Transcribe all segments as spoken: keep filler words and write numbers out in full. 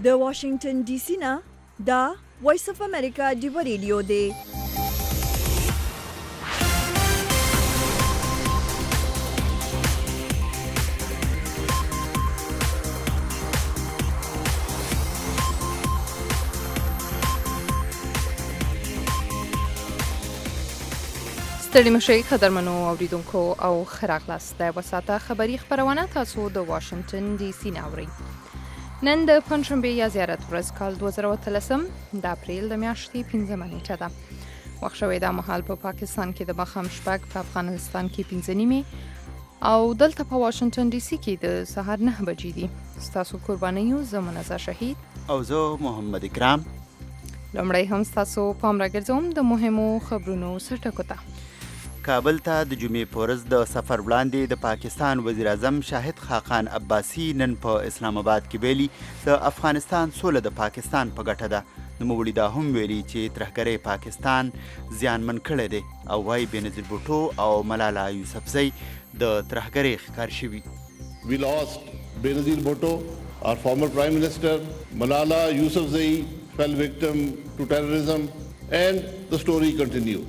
د واشنگټن ډي سي نه دا وایس اف امریکا دی ریډیو دی. ستړي مشئ قدرمنو اوریدونکو او خراغلاست د وساته خبری خبرونه تاسو د واشنگټن ډي سي نه اورئ. نن د پنځشنبه یا زیارت ورځ کال دوه زره اتلسم د اپریل د میاشتې پنځمه نیټه ده. وخت شوی دا مهال په پاکستان کې د ماښام شپږ، په افغانستان کې پنځه نیمې او دلته په واشنگټن ډي سي کې د سهار نه بجې دي. ستاسو قرباني یو زه منزه شهید او زه محمد اکرام. لومړی هم ستاسو پام راګرځوم د مهمو خبرونو سرټکو ته. کابل ته د جمعې په ورځ د سفر وړاندې د پاکستان وزیر اعظم شاهد خاقان عباسي نن په اسلام آباد کې ویلي د افغانستان سوله د پاکستان په ګټه ده. نوموړي دا هم ویلي چې ترهګرۍ پاکستان زیانمن کړی دی او وايي بېنظیر بوټو او ملاله یوسفزۍ د ترهګرۍ ښکار شوي. We lost Benazir Bhutto, our former Prime Minister. Malala Yousafzai fell victim to terrorism and the story continued.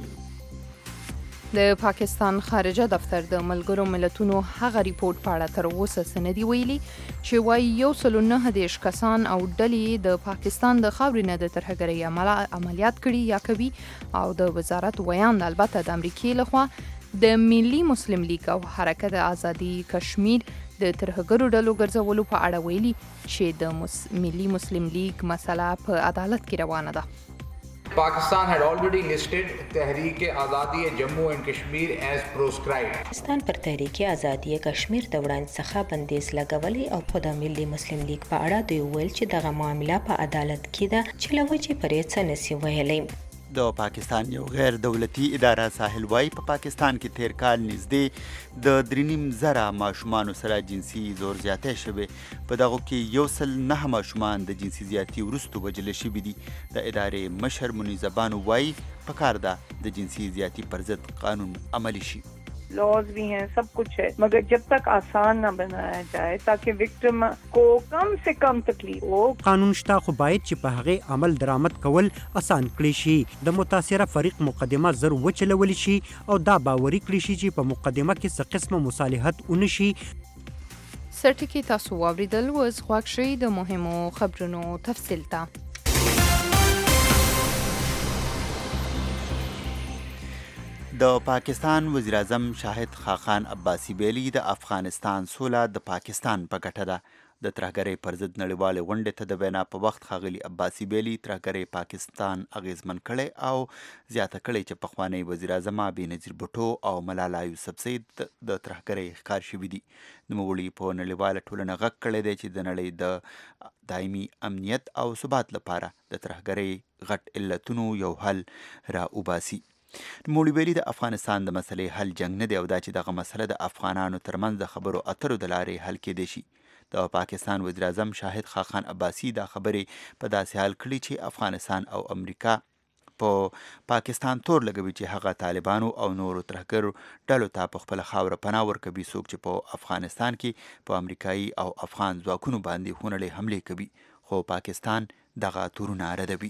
د پاکستان خارجه دفتر د ملګرو ملتونو هغه ریپورت په اړه تر اوسه څه نه دي ویلي چې وایي یو سل او نهه دېرش کسان او ډلې د پاکستان د خاورې نه د ترهګرۍ عملیات کړي یا کوي او د وزارت ویاند البته د امریکې لخوا د ملي مسلم لیگ او حرکت آزادي کشمیر د ترهګرو ډلو ګرځولو په اړه ویلي چې د مس... ملي مسلم لیگ مسله په عدالت کې روانه ده. Pakistan had already listed تحریک آزادی جموں اینڈ کشمیر as proscribed. پاکستان پر تحریک آزادی کشمیر د وړاندې څخه بندیز لګولې او په د ملي مسلم لیگ په اړه دوی ویل چې دغه معامله په عدالت کې ده چې له وجې پرې څه نشي ویلی. د پاکستان یو غیر دولتي اداره ساحل وايي په پاکستان کې تیر کال نږدې د درې نیم زره ماشومانو سره جنسي زور زیاتی شوی. په دغو کې یو سل نه ماشومان د جنسي زیاتي وروسته وژل شوي دي. د ادارې مشر منیزه بانو وايي پکار ده د جنسي زیاتي پر ضد قانون عملی شي. Laws भी हैं, सब कुछ है, मगर जब तक आसान न बनाया जाए ताकि विक्टिम को कम से कम तकलीफ हो. قانون شته خو باید چې په هغه عمل درآمد کول آسان کړی شي. د متاثره فریق مقدمه زر وچلول شي او دا باوري کړی شي چې په مقدمه کې څه قسمه مصالحت ونشي. سرټکی تاسو واوریدل وز خواږ شي د مهمو خبرونو تفصیل ته. د پاکستان وزیر اعظم شاهد خاقان عباسي ویلي د افغانستان سوله د پاکستان په ګټه ده. د ترهګرۍ پر ضد نړیوالې غونډې ته د وینا په وخت ښاغلي عباسي ویلي ترهګرۍ پاکستان اغیزمن کړی او زیاته کړی چې پخوانی وزیر اعظم بېنظیر بوټو او ملاله یوسفزۍ د ترهګرۍ ښکار شوي دي. نوموړي په نړیواله ټولنه غږ کړی دی چې د نړۍ د دایمي امنیت او ثبات لپاره د ترهګرۍ غټ علتونو یو حل را وباسي. نوموړي ویلي د افغانستان د مسلې حل جنګ نه دی او دا چې دغه مسله د افغانانو ترمنځ د خبرو اترو د لارې حل کېدی شي. د پاکستان وزیر اعظم شاهد خاقان عباسي دا خبرې په داسې حال کړي چې افغانستان او امریکا په پاکستان تور لګوي چې هغه طالبانو او نورو ترهګرو ډلو ته په خپله خاوره پناه ورکوي، څوک چې په افغانستان کې په امریکایي او افغان ځواکونو باندې خونړۍ حملې کوي، خو پاکستان دغه تورونه ردوي.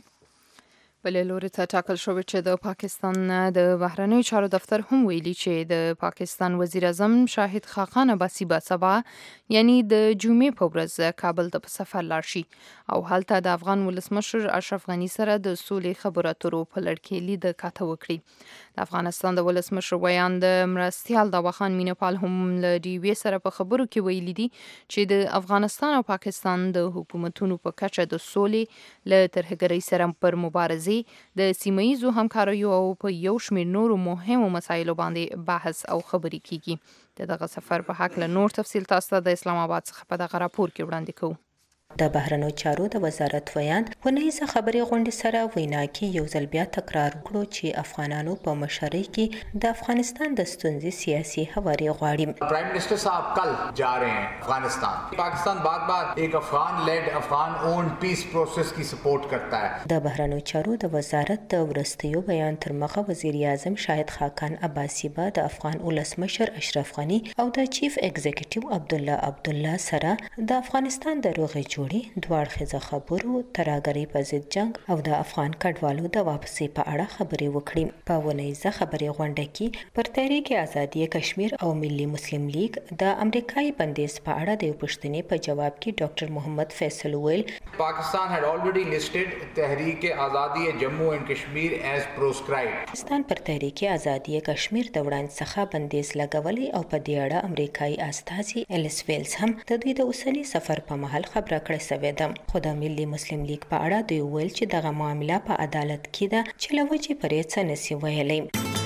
بلې لوري ته ټاکل شوی چې د پاکستان د بهرنیو چارو دفتر هم ویلي چې د پاکستان وزیر اعظم شاهد خاقان عباسي به سبا یعنی د جمعې په ورځ کابل ته په سفر لاړ شي او هلته د افغان ولسمشر اشرف غني سره د سولې خبرو اترو په لړ کې لید کاته وکړي. د افغانستان د ولسمشر ویاند مرستیال داواخان مینپال هم له ډیوې سره په خبرو کې ویلي دي چې د افغانستان او پاکستان د حکومتونو په کچه د سولې له ترهګرۍ سره پر مبارزې د سیمه‌ییزو همکاریو او په یو شمېر نورو مهمو مسایلو باندې بحث او خبرې کیږي. د دغه سفر په هکله نور تفصیل تاسو ته د اسلام آباد څخه په دغه راپور کې وړاندې کوو. د بهرنیو چارو د وزارت ویاند ونیزه خبري غونډې سره وینا کې یو ځل بیا تکرار کړو چې افغانانو په مشرۍ کې د افغانستان د ستونزې سیاسي هواري غواړي. प्राइम मिनिस्टर साहब कल जा रहे हैं अफगानिस्तान. पाकिस्तान बार बार एक Afghan led Afghan owned peace process की सपोर्ट करता है. د بهرنیو چارو د وزارت د ورستیو بیان تر مخه وزیر اعظم شاهد خاقان عباسي به د افغان ولسمشر اشرف غني او د چیف ایگزیکټیو عبدالله عبدالله سره د افغانستان د روغې جوړې دوه اړخیزه خبرو، ترهګرۍ په ضد جنگ او د افغان کډوالو د واپسۍ په اړه خبرې وکړي. په ونیزه خبرې غونډه کې پر تحریک آزادي کشمیر او ملي مسلم لیگ د امریکایي بندیز په اړه د پوښتنې په جواب کې ډاکټر محمد فیصل ویل Pakistan had already listed Tehreek Azadi Jammu and Kashmir as proscribed. پاکستان پر تحریک آزادي کشمیر د وړاندې څخه بندیز لګولې او په دې اړه امریکایي استازي الیس ویلز هم د دوی د اوسني سفر په مهال خبره کړې سوې ده. خو د ملي مسلم لیگ په اړه دوی ویل چې دغه معامله په عدالت کې ده چې له وجې پرې څه نشي ویلی.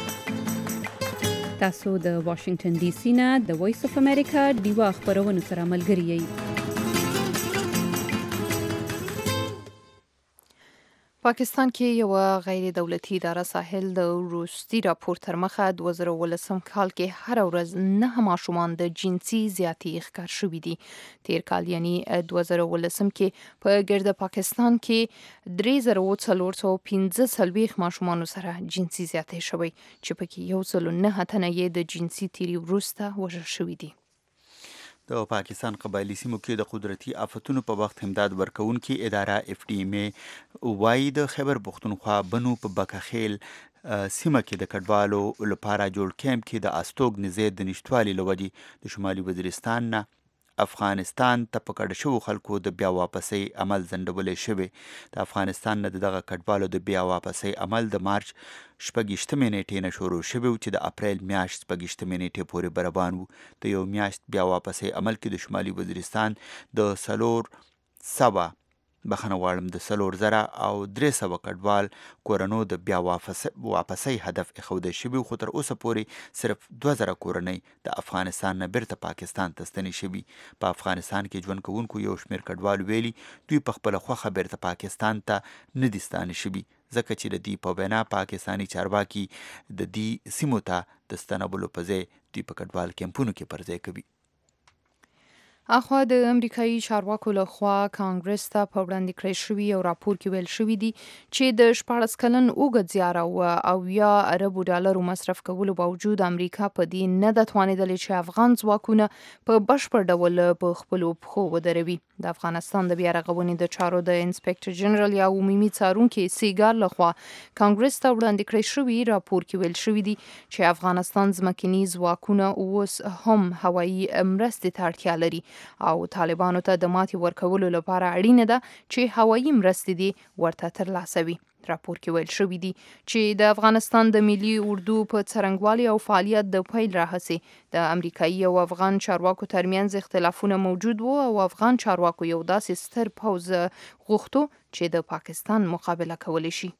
تاسو د واشنگټن ډي سي نه د وایس اف امریکا ډیوا خبرونو سره ملګری یئ. پاکستان کې یو غیر دولتي اداره ساحل د وروستي راپور تر مخه دوه زره ولسم کال کې هر ورځ نه ماشومان د جنسي زیاتې ښکار شوي دي. تیر کال یعنی دوه زره ولسم کې په ګرد پاکستان کې درې زره څلور سوه پنځه څلوېښت ماشومانو سره جنسي زیاتې شوی چې پکې یو سل او نهه تنه یې د جنسي تیري وروسته وژل شوي دي. د پاکستان قبایلی سیمو کې د قدرتي آفتونو په وخت امداد ورکوونکې اداره اف ډي ام ای وايي د خیبر پښتونخوا بنو په بکخیل سیمه کې د کډوالو لپاره جوړ کیمپ کې د استوګنځي د نشټوالي لوجې د شمالي وزیرستان نه افغانستان ته په کډه شوو خلکو د بیا واپسۍ عمل ځنډولی شوی. د افغانستان نه دغه کډوالو د بیا واپسۍ عمل د مارچ شپږیشتمې نیټې نه شروع شوی چې د اپریل میاشت شپږیشتمې نیټې پورې برابان وو. د یو میاشت بیا واپسۍ عمل کې د شمالي وزیرستان د څلور سوه بخښنه غواړم د څلور زره او درې سوه کډوال کورنو د بیا واپسۍ هدف ایښودی شوي، خو تر اوسه پورې صرف دوه زره کورنۍ د افغانستان نه بیرته پاکستان ته ستنې شوي. په افغانستان کې ژوند کوونکو یو شمېر کډوال ویلي دوی په خپله خوښه بیرته پاکستان ته نه دي ستانه شوي، ځکه چې د دې په وینا پاکستاني چارواکي د دې سیمو ته د ستنولو په ځای دوی په کډوال کیمپونو کې پر ځای کوي. اخوا د امریکایي چارواکو لخوا کانګرس ته په وړاندې کړی شوي یو راپور کې ویل شوي دي چې د شپاړس کلن اوږد زیار او اویا اربو ډالرو مصرف کولو باوجود امریکا په دې نه ده توانېدلې چې افغان ځواکونه په بشپړ ډول په خپلو پښو ودروي. د افغانستان د بیا رغونې د چارو د انسپکټر جنرال یا عمومي څارونکي سیګار لخوا کانګرس ته وړاندې کړی شوي راپور کې ویل شوي دي چې افغانستان ځمکني ځواکونه اوس هم هوایي مرستې ته اړتیا لري او طالبانو ته د ماتې ورکولو لپاره اړینه ده چې هوایي مرستې دې ورته ترلاسه وي. راپور کې ویل شوي دي چې د افغانستان د ملي اردو په څرنګوالي او فعالیت د پیل راهیسې د امریکایي او افغان چارواکو ترمنځ اختلافونه موجود وو او افغان چارواکو یو داسې ستر پوځ غوښتو چې د پاکستان مقابله کولی شي.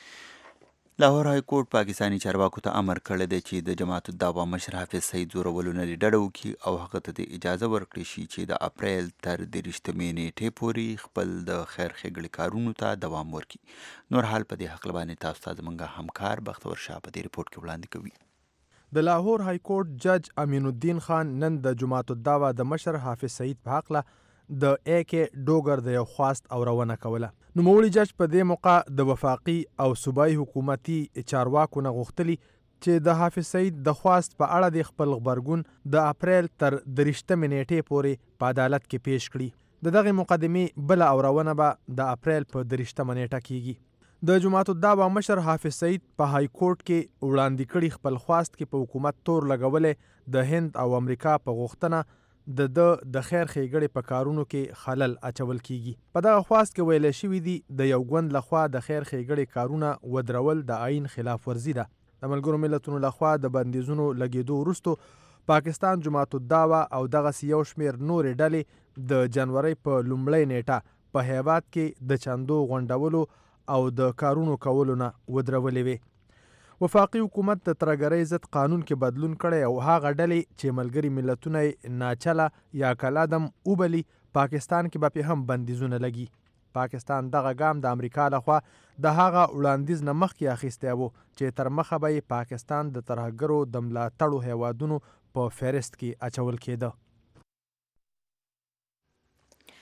لاهور های کورټ پاکستانی چارواکو ته امر کړی دی چې د جماعت الدعوه مشر حافظ سعید زورولو نه ډډه وکړي او هغه ته د اجازه ورکړي شي چې د اپریل تر دېرشتمې نیټې پورې خپل د خیر ښېګړې کارونو ته دوام ورکړي. نور حال په دې هکله باندې تاسو ته زموږ همکار بختور شاه په دې ریپورټ کې وړاندې کوي. د لاهور های کورټ جج امین الدین خان نن د جماعت الدعوه د مشر حافظ سعید په هکله د اے کې ډوګر د یو خواست اورونه کوله. نوموړي جج په دې موقع د وفاقي او صوبایي حکومتي چارواکو نه غوښتلي چې د حافظ سعید د خواست په اړه د خپل غبرګون د اپریل تر دېرشتمې نیټې پورې په عدالت کې پیش کړي. د دغې مقدمې بله اورونه به د اپریل په دېرشتمه نیټه کیږي. د جماعت الدعوه مشر حافظ سعید په های کورټ کې وړاندې کړي خپل خواست کې په حکومت تور لګولې د هند او امریکا په غوښتنه د د د خیر ښېګړې په کارونو کې خلل اچول کیږي. په دغه خواست کې ویل شوي دي د یو ګوند لخوا د خیر ښېګړې کارونه ودرول د آئین خلاف ورزي ده. د ملګرو ملتونو لخوا د بندیزونو لګېدو وروسته پاکستان جماعت الدعوه او دغسې یو شمېر نورې ډلې د جنورۍ په لومړۍ نیټه په هیواد کې د چندو غونډولو او د کارونو کولو نه ودرولې وې. وفاقي حکومت د ترهګرۍ ضد قانون کې بدلون کړی او هغه ډلې چې ملګري ملتونه یې ناچله یا کلادم وبلي پاکستان کې به پې هم بندیزونه لګي. پاکستان دغه ګام د امریکا لخوا د هغه وړاندیز نه مخکې اخیستی و چې تر مخه به یې پاکستان د ترهګرو د ملاتړو هیوادونو په فهرست کې اچول کېده.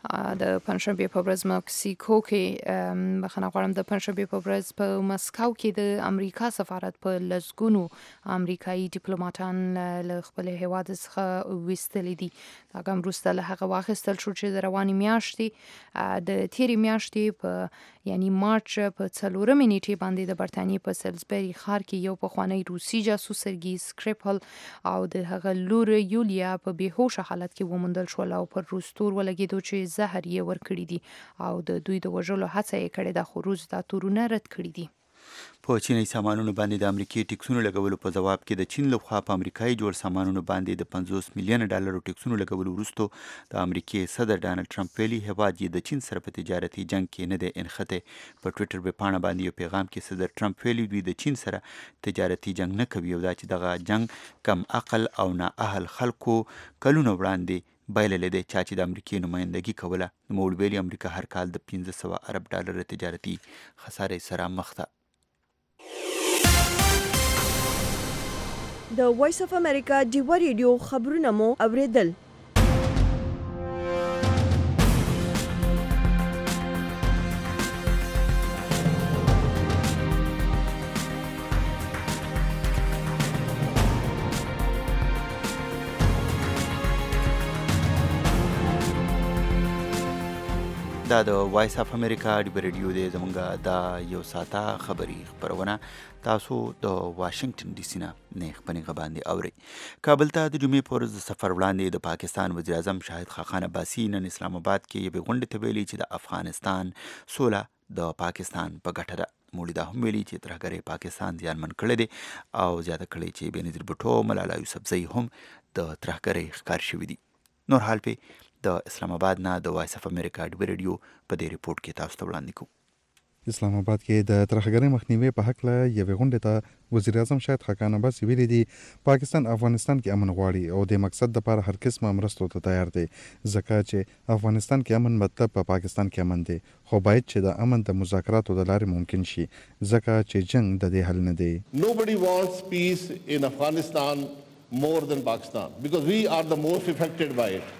د پنځشنبه په ورځ مکسیکو کې بخښنه غواړم د پنځشنبه په ورځ په مسکو کې د امریکا سفارت په لزګونو امریکایي ډیپلوماټان له خپل هیواد څخه ویستلي دي. دا کوم وروسته له هغه واخیستل شو چې د رواني میاشتې د تیرې میاشتې په یعنی مارچ په څلورمې نیټې باندې د برتانیې په سلزبری ښار کې یو پخوانی روسي جاسوس سرګي سکریپل او د هغه لور یولیا په بیهوشه حالت کې وموندل شول او پر روستور ولګېدو چې زهر یې ورکړي دي او د دوی د وژلو هڅه یې کړې ده، خو روس دا تورونه رد کړي دي. په چیني سامانونو باندې د امریکای ټیکسونو لګولو په جواب کې د چین لخوا په امریکایي جوړ سامانونو باندې د پنځوس میلیون ډالرو ټیکسونو لګولو وروسته د امریکای صدر ډانلډ ټرمپ ویلي هیواد یې د چین سره په تجارتي جنگ کې نه دی انخته. په ټویټر ویبپاڼه باندې یو پیغام کې صدر ټرمپ ویلي دوی د چین سره تجارتي جنگ نه کوي او دا چې دغه جنگ کم عقل او نااهل خلکو کلونه وړاندې بایللې دی چا چې د امریکای نمایندګي کوله. نوموړي ویلي امریکا هر کال د پنځه سوه ارب ډالر تجارتي خسارې سره مخ ده. د وایس اف امریکا ډیوا ریډیو خبرونه مو اوریدل. دا د وایس اف امریکا ډیوا ریډیو دی. زمونږ دا یو ساعته خبري خبرونه تاسو د واشنگټن ډي سي نه نیغ په نیغه باندې اورئ. کابل ته د جمعې په ورځ د سفر وړاندې د پاکستان وزیر اعظم شاهد خاقان عباسي نن اسلام آباد کې یوې غونډې ته ویلي چې د افغانستان سوله د پاکستان په ګټه ده. موړي دا هم ویلي چې ترهګرۍ پاکستان زیانمن کړی دی او زیاته کړی چې بېنظیر بوټو ملالا یوسفزۍ هم د ترهګرۍ ښکار شوي دي. نور حال پې د اسلام آباد نه د وایس اف امریکا ډیوا ریډیو په دې ریپورت کې تاسو ته وړاندې کوو. اسلام آباد کې د ترهګرۍ مخنیوي په حق له یوې غونډې ته وزیر اعظم شاهد خاقان عباسي ویلي دي پاکستان افغانستان کې امن غواړي او د مقصد لپاره هر قسمه مرستو ته تیار دی، ځکه چې افغانستان کې امن مطلب په پاکستان کې امن دی، خو باید چې د امن د مذاکراتو د لارې ممکن شي، ځکه چې جنگ د دې حل نه دی. Nobody wants peace in Afghanistan more than Pakistan because we are the most affected by it.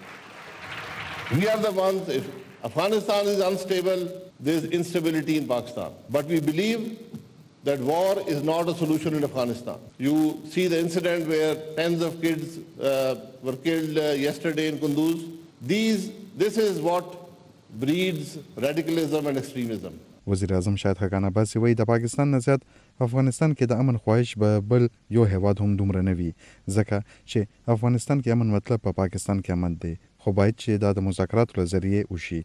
We are the ones, if Afghanistan is unstable, there is instability in Pakistan. But we believe that war is not a solution in Afghanistan. You see the incident where tens of kids uh, were killed uh, yesterday in Kunduz. These, this is what breeds radicalism and extremism. وزیر اعظم شاهد خاقان عباسي وایي د پاکستان نه زیات افغانستان کې د امن خواهش به بل یو هیواد هم دومره نه وي، ځکه چې افغانستان کې امن مطلب په پاکستان کې امن دی، خو باید چې دا د مذاکراتو له ذریعې وشي،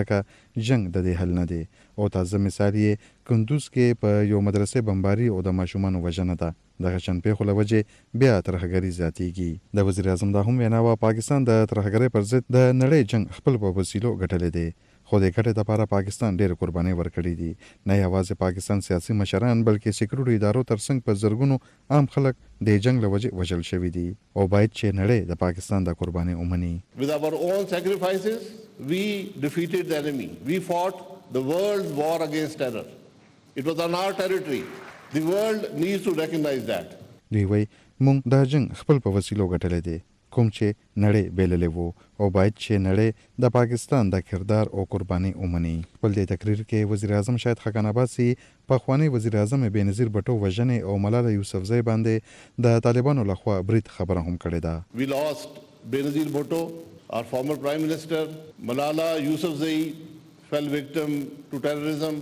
ځکه جنگ د دې حل نه دی. او تازه مثال یې کندوز کې په یو مدرسې بمباري او د ماشومانو وژنه ده. دغه شان پیښو له وجې بیا ترهګري زیاتېږي. د وزیر اعظم دا هم وینا وه پاکستان د ترهګرۍ پر ضد د نړۍ جنگ خپل په وسیلو ګټلی دی، خو د ګټې لپاره پاکستان ډېرې قربانۍ ورکړي دي. نه یوازې پاکستان سیاسي مشران بلکې سکیورټي ادارو ترڅنګ په زرګونو عام خلک د جنگ له وجې وژل شوي دي او باید چې نړۍ د پاکستان د قربانۍ ومني. With our own sacrifices, we defeated the enemy. We fought the world's war against terror. It was on our territory. The world needs to recognize that. دوی وایي موږ دا جنگ خپل په وسیلو ګټلی دی، کوم چې نړۍ بیللی وو، او باید چې نړۍ د پاکستان د کردار او قربانۍ ومني. خپل دې تقریر کې وزیر اعظم شاهد خاقان عباسي پخوانی وزیر اعظم بېنظیر بوټو وژنې او ملاله یوسفزۍ باندې د طالبانو لخوا برید خبره هم کړې ده. We lost Benazir Bhutto, our former prime minister. Malala Yousafzai fell victim to terrorism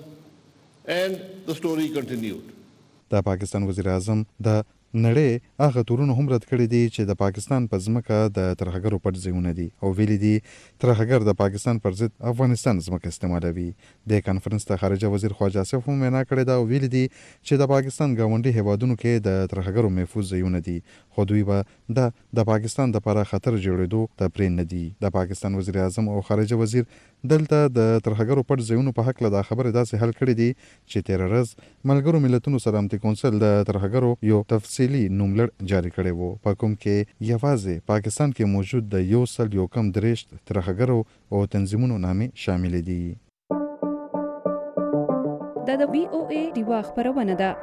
and the story continued. د پاکستان وزیر اعظم د نړۍ هغه تورونه هم رد کړي دي چې د پاکستان په ځمکه د ترهګرو پټ ځایونه دي او ویلي دي ترهګر د پاکستان پر ضد افغانستان ځمکه استعمالوي. د کانفرنس ته خارجه وزیر خواجه آصف هم وینا کړې ده او ویلي دي چې د پاکستان ګاونډي هیوادونو کې د ترهګرو محفوظ ځایونه دي، خو دوی به د د پاکستان دپاره خطر جوړېدو ته پرې نه دي. د پاکستان وزیر اعظم او خارجه وزیر دلته د ترهګرو پټ ځایونو په هکله دا خبرې داسې حل کړي دي چې تېره ورځ ملګرو ملتونو سلامتي کونسل د ترهګرو یو تفصیلي نوملړ جاري کړی و، په کوم کې یوازې پاکستان کې موجود د یو سل یو کم درېشت ترهګرو او تنظیمونو نامې شامل دي. دا د وی او ای ډیوا خبرونه ده.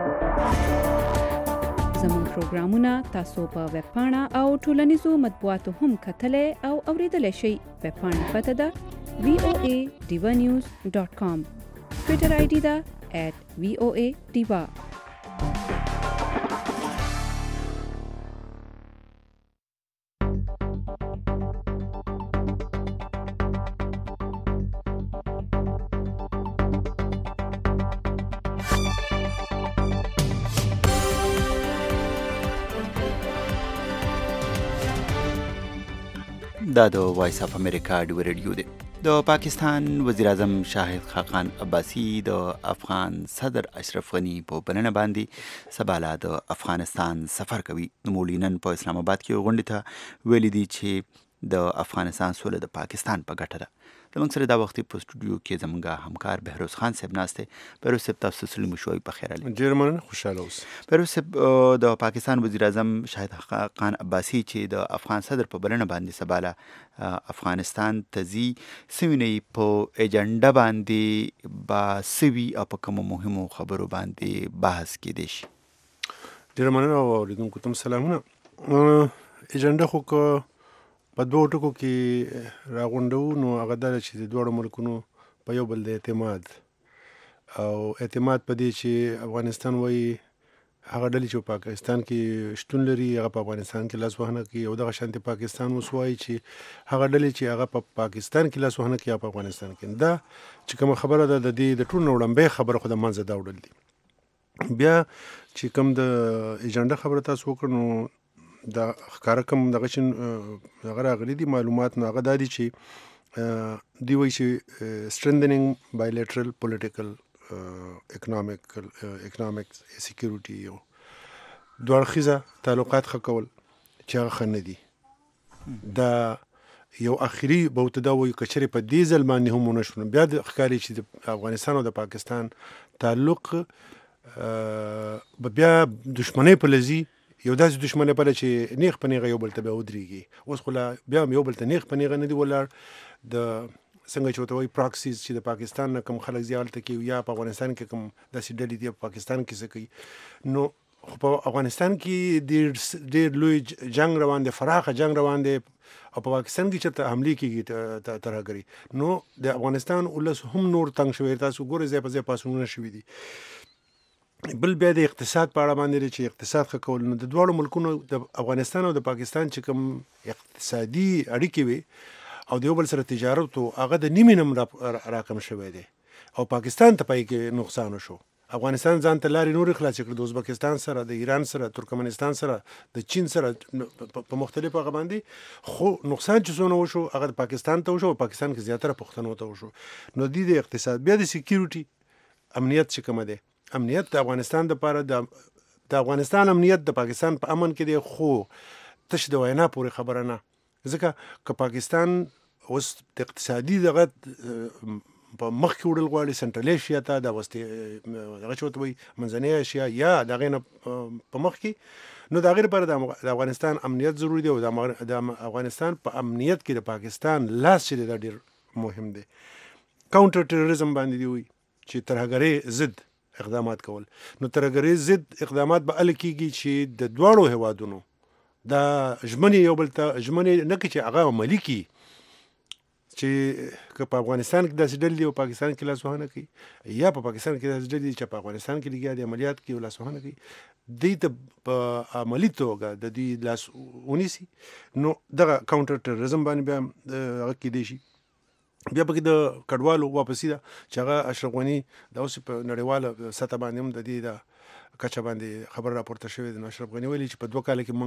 زموږ پروګرامونه تاسو په ویب پاڼه او ټولنیزو مطبوعاتو هم کتلی او اوریدلی شئ. ویب پاڼه پته ده وی او ای ډیوا نیوز ډاٹ کام. ټویټر آی ډي دا ایٹ وی او ای ډیوا. دا د وایس اف امریکا ډیو ریډیو دی. د پاکستان وزیر اعظم شاهد خاقان عباسي د افغان صدر اشرف غني په بلنه باندې سبا د افغانستان سفر کوي. نوموړي نن په اسلام آباد کې غونډې ته ویلي دي چې د افغانستان سوله د پاکستان په ګټه ده. زموږ سره دا وخت په سټوډیو کې زموږ همکار بهروز خان صاحب ناست دی. بهروز صاحب تاسو سره مشوي په خیر علي. ډېر مننه، خوشاله اوسئ. بهروز صاحب د پاکستان وزیر اعظم شاهد خاقان عباسي چې د افغان صدر په بلنه باندې سبا افغانستان ته ځي، څه په ایجنډا باندې با سوي او په کومو مهمو خبرو باندې بحث کېدی شي؟ ډېر مننه او اوریدونکو ته سلامونه. ایجنډا خو که په دوه ټکو کې راغونډو نو هغه دا چې د دواړو ملکونو په یو بل د اعتماد او اعتماد په دې چې افغانستان وایي هغه ډلې چې په پاکستان کې شتون لري هغه په افغانستان کې لاس وهنه کوي، او دغه شانتې پاکستان اوس وایي چې هغه ډلې چې هغه په پاکستان کې لاس وهنه کوي په افغانستان کې. دا چې کومه خبره ده د دې د ټولو نه وړاندې خبره خو د منځه دا وړل دي. بیا چې کوم د ایجنډا خبره تاسو وکړو نو دا ښکاره کوم دغه چې هغه راغلي دي معلومات، نو هغه دا دي چې دوی وایي چې strengthening bilateral political economic economic security او دوه اړخیزه تعلقات ښه کول چې هغه ښه نه دي. دا یو اخري به دا وایي که چېرې په دې ځل باندې هم ونه شو نو بیا د ښکاري چې د افغانستان او د پاکستان تعلق به بیا دښمنۍ په لذي یو داسې دښمنۍ په چې نیغ په نیغه یو بل ته بیا ودرېږي. اوس خو لا بیا هم یو بل ته نیغ په نیغه نه دي ولاړ. د څنګه چې ورته وایي پراکسیز چې د پاکستان نه کوم خلک ځي هلته کوي یا په افغانستان کې کوم داسې ډلې دي په پاکستان کې څه کوي، نو خو په افغانستان کې ډېر ډېر لوی جنگ روان دی، فراخه جنگ روان دی، او په پاکستان کې چېرته حملې کېږي ترهګري، نو د افغانستان ولس هم نور تنګ شوی. تاسو ګورئ ځای په ځای پاڅونونه شوي دي. بل بیا د اقتصاد په اړه باندې چې اقتصاد ښه کول، نو د دواړو ملکونو د افغانستان او د پاکستان چې کوم اقتصادي اړیکې وي او د یو بل سره تجارت و هغه د نیمې نه راکم شوی دی او پاکستان ته پای کې نقصان وشو. افغانستان ځان ته لارې نورې خلاصې کړې، د ازبکستان سره، د ایران سره، ترکمنستان سره، د چین سره په مختلفو هغه باندې، خو نقصان چې څونه وشو هغه د پاکستان ته وشو او پاکستان کې زیاتره پښتنو ته وشو. نو دې د اقتصاد بیا د سکیورټي امنیت چې کومه دی، امنیت د افغانستان دپاره د د افغانستان امنیت د پاکستان په امن کې دی، خو تش د وینا پورې خبره نه. ځکه که پاکستان اوس د اقتصادي دغه په مخ کې وړل غواړي سنټرل ایشیا ته، د وستې دغه چې ورته وایي منځنۍ ایشیا یا د هغې نه په مخ کې، نو د هغې لپاره د افغانستان امنیت ضروري دی او د افغانستان په امنیت کې د پاکستان لاس چې دی دا ډېر مهم دی. کاونټر ټیرریزم باندې دی وایي چې ترهګرۍ ضد اقدامات کول، نو ترهګرۍ ضد اقدامات به هله کېږي چې د دواړو هیوادونو دا ژمنې یو بل ته ژمنې نه کړي چې هغه عملي کړي، چې که په افغانستان کې داسې ډلې دي او پاکستان کې لاس وهنه کوي، یا په پاکستان کې داسې ډلې دي چې په افغانستان کې لګیا دي عملیات کوي او لاس وهنه کوي، دوی ته په عملي توګه د دوی لاس ونیسي، نو دغه کاونټر ټیرریزم باندې بیا هغه کېدی شي. بیا پکې د کډوالو واپسي ده چې هغه اشرف غني د اوس په نړیواله سطح باندې هم د دې د کچه باندې خبر راپورته شوې ده. نو اشرف غني ویلي چې په دوه کاله کې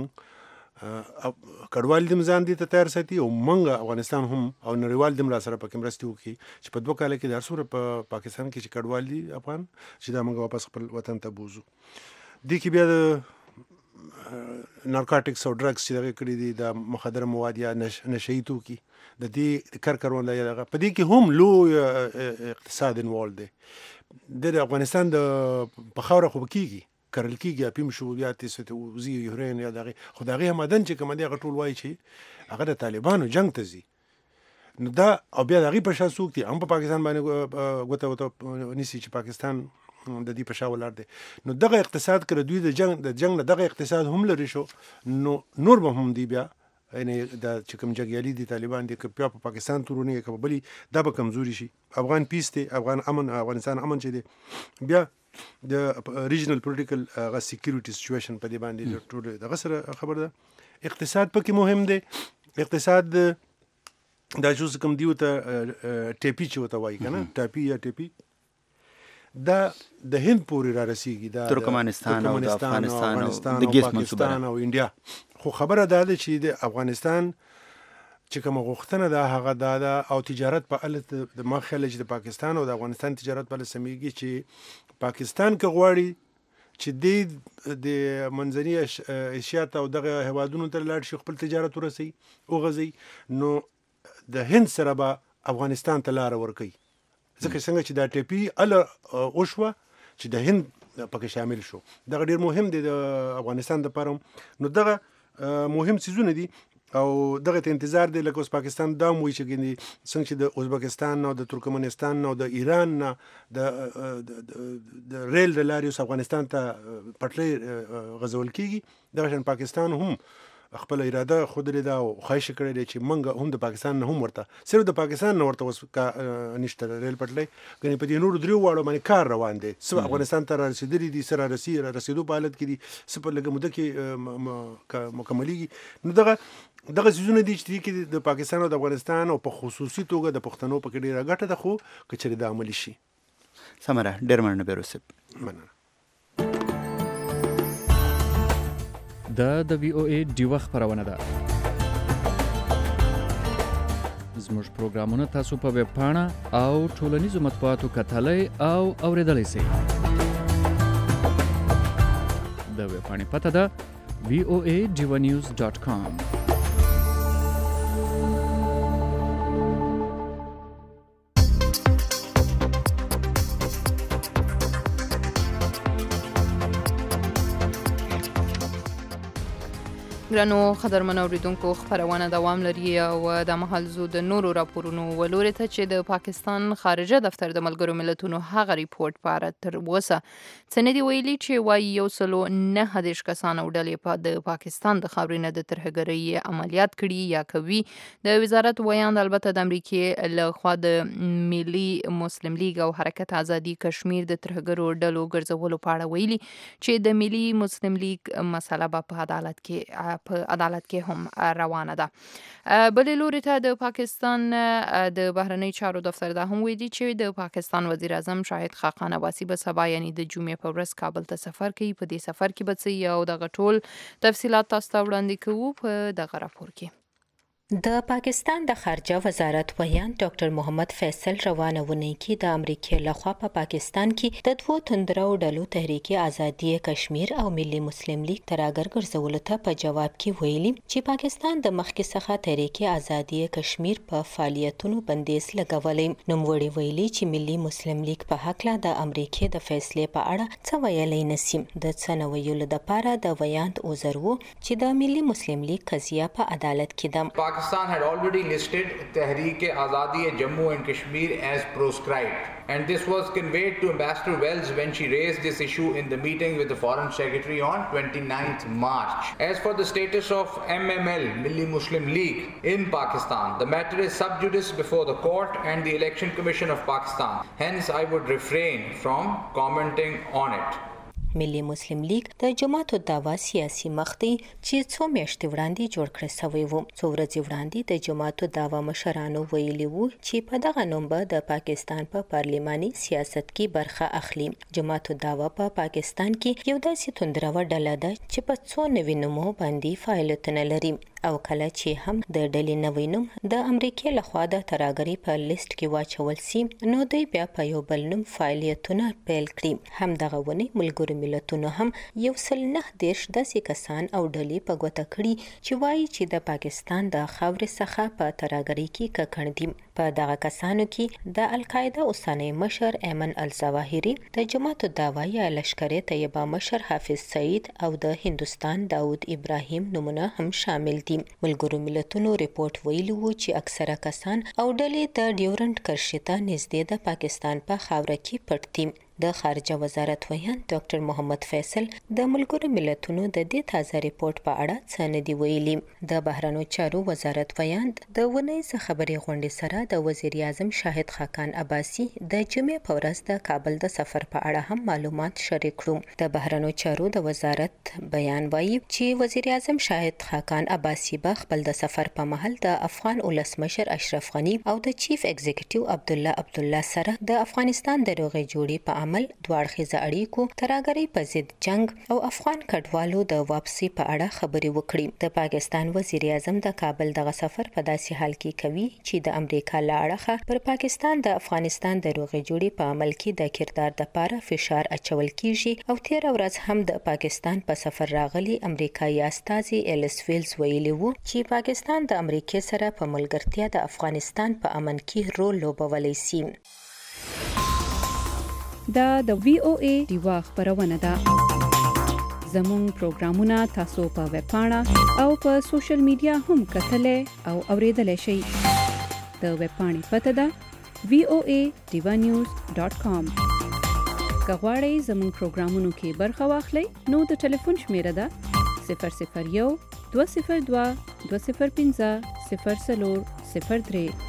موږ کډوال دې ځان دې ته تیار ساتي او موږ افغانستان هم او نړیوال دې را سره پکې مرستې وکړي چې په دوه کاله کې د هر څومره په پاکستان کې چې کډوال دي افغان چې دا موږ واپس خپل وطن ته بوزو. دې کې بیا د نارکاټکس او ډرګس چې دغه کړي دي د مخدره مواد یا نشهیي توکي د دې کار کارونه دغه په دې کې هم لوی اقتصاد انوالو دی. د افغانستان د په خاوره خو کېږي کرل کېږي اپیم شو یا تیسته وزي یورین یا دغه خو دغه همدن چې کوم دی هغه ټول وایي چې هغه د طالبانو جنگ ته ځي. نو دا او بیا دغه په شا څوک دي هم په پاکستان باندې ګوته وته نیسي چې پاکستان د دې په شا ولاړ دی. نو دغه اقتصاد کړه دوی د جنگ د جنگ نه دغه اقتصاد هم لري شو، نو نور به هم دی بیا یعنی د چې کوم جګیالي دي طالبان دي که بیا په پاکستان تورونه که بلی دا به کمزوري شي. افغان پیس دی، افغان امن، افغانستان امن چې دی، بیا د ریجنل پولیټیکل هغه سکیورټي سچویشن په دې باندې ټول دغه سره خبر ده. اقتصاد پکې مهم دی. اقتصاد دا چې کوم دی ته ټیپی چې وته وایي کنه، ټاپی یا ټیپی دا د هند پورې را رسیږي، دا ترکمنستان او د افغانستان او د ګیس منصوبه او انډیا. خو خبره دا ده چې د افغانستان چې کوم غوښتنه ده هغه دا ده او تجارت په اړه د ما خیال چې د پاکستان او د افغانستان تجارت په اړه سمېږي چې پاکستان کې غواړي چې د د منځني ایشیا ته او دغه هیوادونو ته لاړ شي، خپل تجارت ورسوي او غځي، نو د هند سره به افغانستان ته لار ورکوي. ځکه څنګه چې دا ټیپی اله وشوه چې د هند پکې شامل شو، دغه ډیر مهم دی د افغانستان لپاره. نو دغه مهم څیزونه دي او دغه ته انتظار دی لکه اوس پاکستان دا موي چې ګنې څنګه چې د ازبکستان او د ترکمنستان او د ایران نه د د ریل د لارې اوس افغانستان ته پټلۍ غځول کیږي، دغه شان پاکستان هم خپل اراده خود لري دا او خواهش کړی دی چې منګه هم د پاکستان نه هم ورته صرف د پاکستان نه ورته اوس نشته ریل پټلۍ، ګنې په دې نورو دریو واړو باندې کار روان دی. څه افغانستان ته رسیدلی دي، سره رسی رسیدو په حالت کې دي، څه په لږه موده کې مکملېږي. نو دغه دغه څیزونه دي چې د پاکستان او د افغانستان او په خصوصي توګه د پښتنو په کې ډېره ګټه ده، خو که چېرې دا عملي شي. سمره ډېر مننه بیروسف. مننه. دا د وی او ای ډیوه خپرونه ده. زموږ پروګرامونه تاسو په ویب پاڼه او ټولنیزو مطبوعاتو کتلای او اوریدلای شئ. د ویب پاڼې پته ده وی او ای ډیوه نیوز ډاټ کام. ګرانو قدرمنو اوریدونکو، خپرونه دوام لري او د مهال زو د نورو راپورونو ولوري ته چې د پاکستان خارجه دفتر د ملګرو ملتونو هغه ریپورت په اړه تر اوسه څه نه دی ویلي چې وايي یو سلو نه دېرش کسان او ډلې په د پاکستان د خاورې نه د ترهګرۍ عملیات کړي یا کوي. د وزارت ویاند البته د امریکای له خوا د ملي مسلم لیگ او حرکت ازادي کشمیر د ترهګرو ډلو ګرځولو په اړه ویلي چې د ملي مسلم لیگ مسله په عدالت کې په عدالت کې هم روانه ده. بلې لوري ته د پاکستان د بهرنی چارو دفتر دا هم ویلي چې د پاکستان وزیر اعظم شاهد خاقان عباسي به سبا یعنی د جمعې په ورځ کابل ته سفر کوي. په دې سفر کې به څه او دغه ټول تفصيلات تاسو ته وړاندې کوو په دغه راپور کې. د پاکستان د خارجه وزارت ویان ډاکټر محمد فیصل روانه ونی کې د امریکای لخوا په پاکستان کې د دوه تندرو ډلو تحریک ازادي کشمیر او ملي مسلم لیگ تراګر ګرځولو ته په جواب کې ویلي چې پاکستان د مخکې څخه تحریک ازادي کشمیر په فعالیتونو بندیز لګولې. نوموړي ویلي چې ملي مسلم لیگ په حق له د امریکای د فیصلې په اړه څه ویلای نسی. د څنویلو د پاره د ویاند اوزرو چې د ملي مسلم لیگ قضیه په عدالت کې ده. Pakistan had already listed Tehreek-e-Azadi Jammu and Kashmir as proscribed, and this was conveyed to Ambassador Wells when she raised this issue in the meeting with the Foreign Secretary on twenty-ninth March. As for the status of M M L, Milli Muslim League, in Pakistan, the matter is sub judice before the court and the Election Commission of Pakistan. Hence, I would refrain from commenting on it. ملي مسلم لیگ د جماعت الدعوه سیاسي مخ دی چې څو میاشتې وړاندې جوړ کړی شوی و. څو ورځې وړاندې د جماعت الدعوه مشرانو ویلي وو چې په دغه نوم به د پاکستان په پا پارلماني سیاست کې برخه اخلي. جماعت الدعوه په پا پاکستان کې یو داسې توندروه ډله ده چې په څو نوي نومو باندې فعالیتونه لري او کله چې هم د ډلې نوی نوم د امریکای لخوا د تراګرۍ په لیست کې واچول سي نو دوی بیا په یو بل نوم فعالیتونه پیل کړي. هم دغه ونی ملګرو ملتونو هم یو سل نه دیرش داسې کسان او ډلې په ګوته کړي چې وایي چې د پاکستان د خاورې څخه په تراګرۍ کې ککړ دي. په دغه کسانو کې د القاعده اوسنی مشر ایمن الظواهری، د جماعت الدعوه یا لشکر طیبه مشر حافظ سعید او د هندوستان داود ابراهیم نمونه هم شامل دي. ملګرو ملتونو ریپورت ویلي وو چې اکثره کسان او ډلې د ډیورنټ کرښې ته نږدې د پاکستان په خاوره کې پټ دي. د خارجه وزارت ویان ډاکټر محمد فیصل د ملګرو ملتونو د دې تازه ریپورت په اړه څه نه دی ویلي. د بهرنیو چارو وزارت ویان د ونیزه خبري غونډې سره د وزیر اعظم شاهد خاقان عباسي د جمعې په ورځ د کابل د سفر په اړه هم معلومات شریک کړو. د بهرنیو چارو د وزارت بیان وایي چې وزیر اعظم شاهد خاقان عباسي به خپل د سفر په مهال د افغان ولسمشر اشرف غنی او د چیف ایگزیکټیو عبد الله عبد الله سره د افغانستان د روغې جوړې په عمل دوه اړخیزه اړیکو، ترهګرۍ په ضد جنگ او افغان کډوالو د واپسي په اړه خبرې وکړي. د پاکستان وزیر اعظم د کابل دغه سفر په داسې حال کې کوي چې د امریکا له اړخه پر پاکستان د افغانستان د روغې جوړې په عمل کې د کردار د پاره فشار اچول کیږي. او تیر ورځ هم د پاکستان په سفر راغلي امریکایي استازي ایلس ویلز ویلي وو چې پاکستان د امریکا سره په ملګرتیا د افغانستان په امن کې رول لوبولی شي. دا د وی او ای دیوا خبرونه ده. زموږ پروګرامونه تاسو په ویب پاڼه او په سوشل میډیا هم کتلای او اوریدلای شئ. د ویب پاڼې پته ده وی او ای دیوا نیوز ډاټ کام. کغواړئ زموږ پروګرامونو کې برخه واخلئ نو د ټلیفون شمیره ده صفر صفر یو دوه صفر دوه دوه صفر پنځه صفر څلور صفر درې.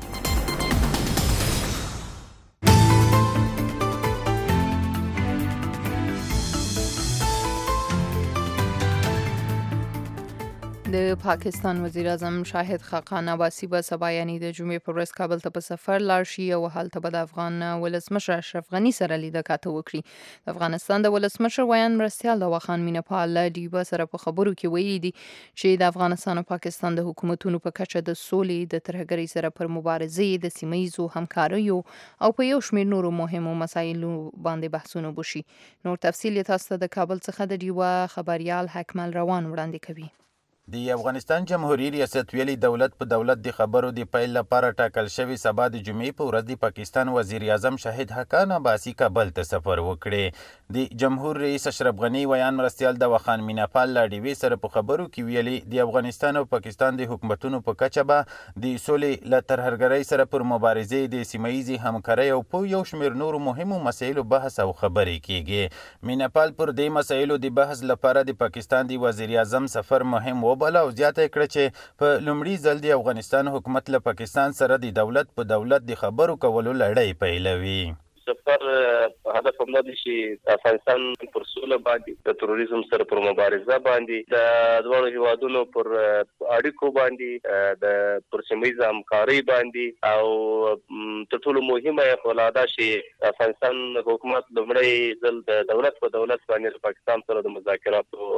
د پاکستان وزیر اعظم شاهد خاقان عباسي به سبا یعنی د جمعې په ورځ کابل ته په سفر لاړ شي او هلته به د افغان ولسمشر اشرف غني سره لیدنه کاته وکړي. د افغانستان د ولسمشر ویان مرستیال د وخان مینپال ډیبا سره په خبرو کې ویلي دي چې د افغانستان او پاکستان د حکومتونو په کچه د سولې د ترهګرۍ سره پر مبارزې د سیمه‌ییزو همکاریو او په یو شمېر نورو مهمو مسایلو باندې بحثونه وشي. نور تفصیل تاسو ته د کابل څخه د ډیبا خبريال حکمل روان وړاندې کوي. د افغانستان جمهوریت ریاست ویلي دولت په دولت د خبرو د پیل لپاره ټاکل شوی سبا د جمعې په ورځ د پاکستان وزیر اعظم شاهد خاقان عباسي کابل ته سفر وکړي. د جمهور رئیس اشرف غني ویان مرستیال د وخان مینپال لاډیوي سره په خبرو کې ویلي د افغانستان او پاکستان د حکومتونو په کچه به د سولې له ترهګرۍ سره پر مبارزې د سیمه‌ییزې همکارۍ او په یو شمېر نورو مهمو مسایلو بحث او خبرې کیږي. مینپال پر دې مسایلو د بحث لپاره د پاکستان د وزیر اعظم سفر مهم بل او زیاته کړه چې په لومړي ځل د افغانستان حکومت له پاکستان سره د دولت په دولت د خبرو کولو لړۍ پیلوي. سفر هدف هم دی چې افغانستان پر سوله باندې د تروریزم سره پر مبارزه باندې د دوه هیوادونو پر اړیکو باندې د پرسمیز همکاري باندې او تر ټولو مهمه خلاصه چې افغانستان حکومت لومړی ځل د دولت په دولت باندې پاکستان سره د مذاکراتو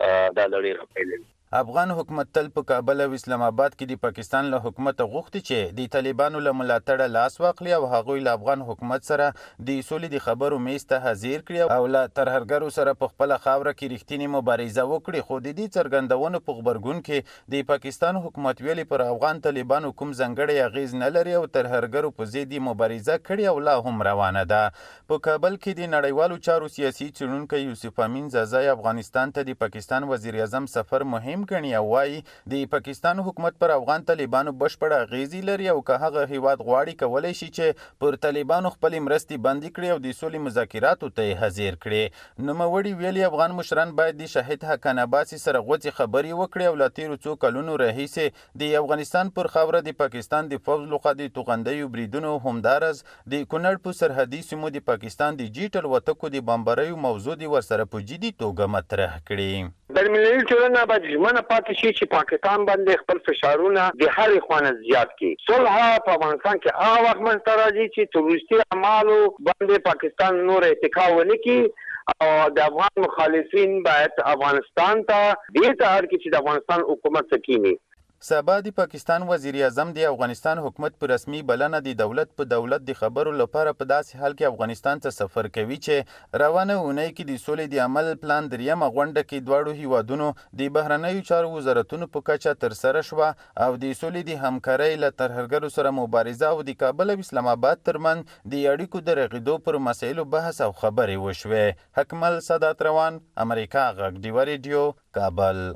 د لړۍ راپیلوي. افغان حکومت تل په کابل او اسلام آباد کې د پاکستان له حکومت غوښتي چې د طالبانو له ملاتړه لاس واخلي او هغوی له افغان حکومت سره د سولې د خبرو میز ته حاضر کړي او له ترهګرو سره په خپل خاوره کې رښتینی مبارزه وکړي. خو د دې څرګندونو په خبرګون کې د پاکستان حکومت ویلي پر افغان طالبانو کوم ځانګړی اغیز نه لري او ترهګرو په ضد مبارزه کړي او لا هم روانه ده. په کابل کې د نړیوالو چارو سیاسي څېړونکی یوسف امین زازای افغانستان ته د پاکستان وزیر اعظم سفر مهم ګڼي او وايي د پاکستان حکومت پر افغان طالبانو بشپړه اغیزي لري او که هغه هیواد غواړي کولی شي چې پر طالبانو خپل مرستې بندي کړي او د سولې مذاکراتو ته حاضر کړي. نوموړي ویلي افغان مشران باید د شاهد خاقان عباسي سره غوڅې خبرې وکړي او له تیرو څو کلونو راهیسې د افغانستان پر خاوره د پاکستان د پوځ لخوا د توغندیو بریدونو همدارس د کونړ په سرحدي سیمو د پاکستان د جیټل وتکو د بمباریو موضوع د ورسره په جدي توګه مطرح کړي. بین‌المللي ټولنه باید ژمنه پاتې شي چې پاکستان باندې خپل فشارونه د هرې خوا نه زیات کړي. صلح په افغانستان کې هغه وخت منځته راځي چې تروریستي اعمالو باندې پاکستان نور اتکا ونه کړي او د افغان مخالفین باید افغانستان ته دې ته اړ کړي چې د افغانستان حکومت سکینی. سبا د پاکستان وزیر اعظم د افغانستان حکومت په رسمي بلنه د دولت په دولت د خبرو لپاره په داسې حال کې افغانستان ته سفر کوي چې روانه اونۍ کې د سولې د عمل پلان دریمه غونډه کې دواړو هیوادونو د بهرنیو چارو وزارتونو په کچه ترسره شوه او د سولې د همکارۍ له ترهګرو سره مبارزه او د کابل او اسلام آباد ترمنځ د اړیکو د رغیدو پر مسایلو بحث او خبرې وشوې. حکمل سادات روان، امریکا غږ ډیوا ریډیو، کابل.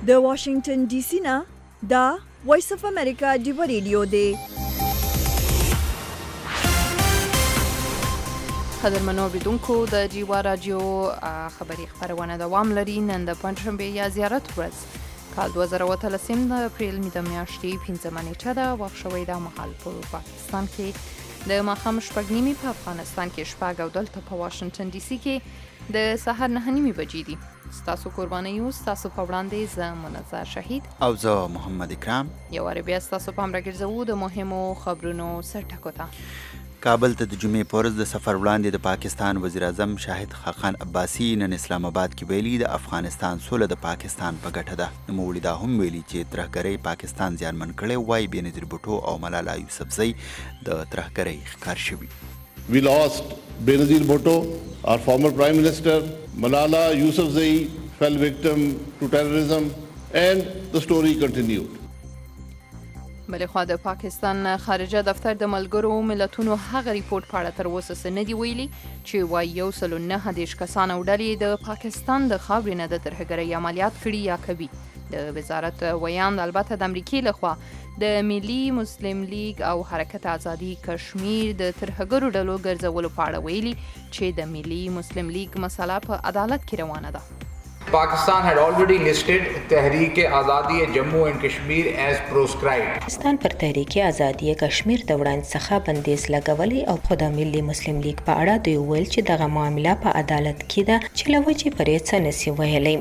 د واشنگټن ډي سي نه دا وایس اف امریکا ډیو ریډیو دی. قدرمنو اوریدونکو د ډیوا رادیو خبري خبرونه دوام لري. نن د پنځشنبه یا زیارت ورځ کال دوه زره او اتلسم د اپریل د میاشتې پنځمه نیټه ده. وخت شوی دا مهال په پاکستان کې د ماښام شپږ نیمې، په افغانستان کې شپږ او دلته په واشنگټن ډي سي کې د سهار نهه نیمې بجې دي. ستاسو قرباني یو، ستاسو په وړاندې زه منظر شهید او زه محمد اکرام. یو وار بیا ستاسو پام راګرځوو د مهمو خبرونو سرټکو ته. کابل ته د جمعې په ورځ د سفر وړاندې د پاکستان وزیر اعظم شاهد خاقان عباسي نن اسلام آباد کې ویلي د افغانستان سوله د پاکستان په ګټه ده. نوموړي دا هم ویلي چې ترهګرۍ پاکستان زیانمن کړی وای. بېنظیر بوټو او ملالا یوسفزۍ د ترهګرۍ ښکار شوي. We lost Benazir Bhutto, our former Prime Minister. Malala Yousafzai fell victim to terrorism, and the story continued. بلې خوا د پاکستان خارجه دفتر د ملګرو ملتونو هغه ریپورت په اړه تر اوسه څه نه دي ویلي چې وایي یو سل او نهه دېرش کسان او ډلې د پاکستان د خاورې نه د ترهګرۍ عملیات کړي یا کوي. د وزارت ویاند البته د امریکې لخوا د ملي مسلم لیگ او حرکت آزادي کشمیر د ترهګرو ډلو ګرځولو په اړه ویلي چې د ملي مسلم لیگ مسله په عدالت کې روانه ده. Pakistan had already listed Tehreek Azadi Jammu and Kashmir as proscribed. پاکستان پر تحریک آزادی کشمیر د وړاندې څخه بندیز لګولې او خو د ملي مسلم لیگ په اړه دوی ویل چې دغه معامله په عدالت کې ده چې له وجې پرې څه نشي ویلی.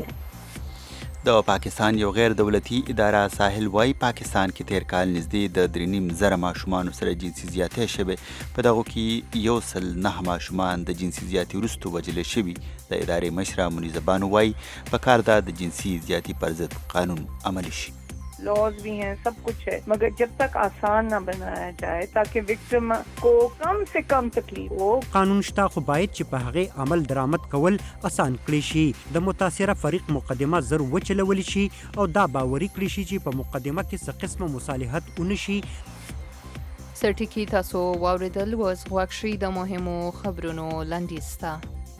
د پاکستان یو غیر دولتي اداره ساحل وای پاکستان کې تیر کال نږدې د درې نیم زره ماشومانو سره جنسي زیاتې شوې. په دغو کې یو سل نه ماشومان د جنسي زیاتې وروسته وژل شوي. د ادارې مشره منیزه بانو وای په کار ده د جنسي زیاتې پر ضد قانون عملی شي. Laws भी हैं, सब कुछ है, मगर जब तक आसान ना बनाया जाए ताकि विक्टिम को कम से कम तकलीफ हो. قانون شته خو باید چې په هغې عمل درآمد کول اسان کړی شي. د متاثره فریق مقدمه زر وچلولی شي او دا باوري کړی شي چې په مقدمه کې څه قسمه مصالحت ونه شي. سرټیکي تاسو واوریدل اوس غوږ شئ د مهمو خبرونو لنډیز ته.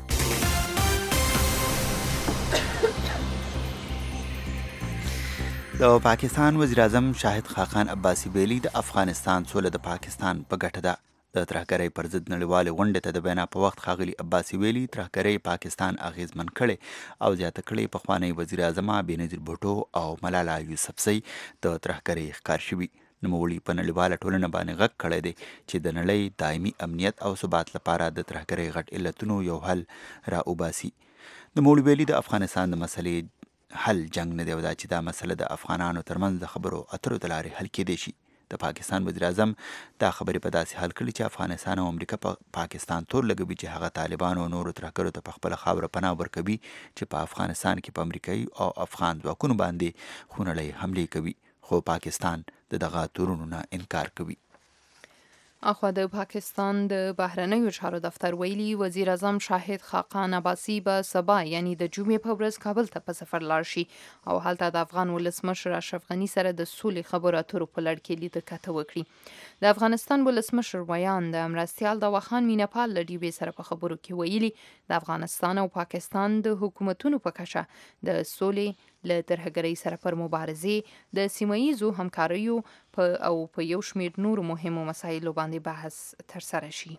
د پاکستان وزیر اعظم شاهد خاقان عباسي ویلي د افغانستان سوله د پاکستان په ګټه ده. د ترهګرۍ پر ضد نړیوالې غونډې ته د بینا په وخت ښاغلي عباسي ویلي ترهګرۍ پاکستان اغیزمن کړی او زیاته کړې. پخوانی وزیر اعظم بېنظیر بوټو او ملالا یوسفزۍ د ترهګرۍ ښکار شوي. نوموړي په نړیواله ټولنه باندې غږ کړی دی چې د نړۍ دایمي امنیت او ثبات لپاره د ترهګرۍ غټ علتونو یو حل را وباسي. نوموړي ویلي د افغانستان د مسلې حل جنگ نه دی او دا چې دا مسله د افغانانو ترمنځ د خبرو اترو د لارې حل کېدی شي. د پاکستان وزیر اعظم دا خبرې په داسې حل کړي چې افغانستان او امریکا په پاکستان تور لګوي چې هغه طالبانو او نورو ترهګرو ته په خپله خاوره پناه ورکوي چې په افغانستان کې په امریکایي او افغان ځواکونو باندې خونړۍ حملې کوي. خو پاکستان د دغه تورونو نه انکار کوي. اخوا د پاکستان د بهرنیو چارو دفتر ویلي وزیر اعظم شاهد خاقان عباسي به سبا یعنی د جمعې په ورځ کابل ته په سفر لاړ شي او هلته د افغان ولسمشر اشرف غني سره د سولې خبرو اترو په لړ کې لیده کاته وکړي. د افغانستان ولسمشر ویاند مرستیال دوا خان میناپال له ډیوې سره په خبرو کې ویلي د افغانستان او پاکستان د حکومتونو په کچه د سولې له ترهګرۍ سره پر مبارزې د سیمه ییزو همکاریو په او په یو شمېر نورو مهمو مسایلو باندې بحث ترسره شي.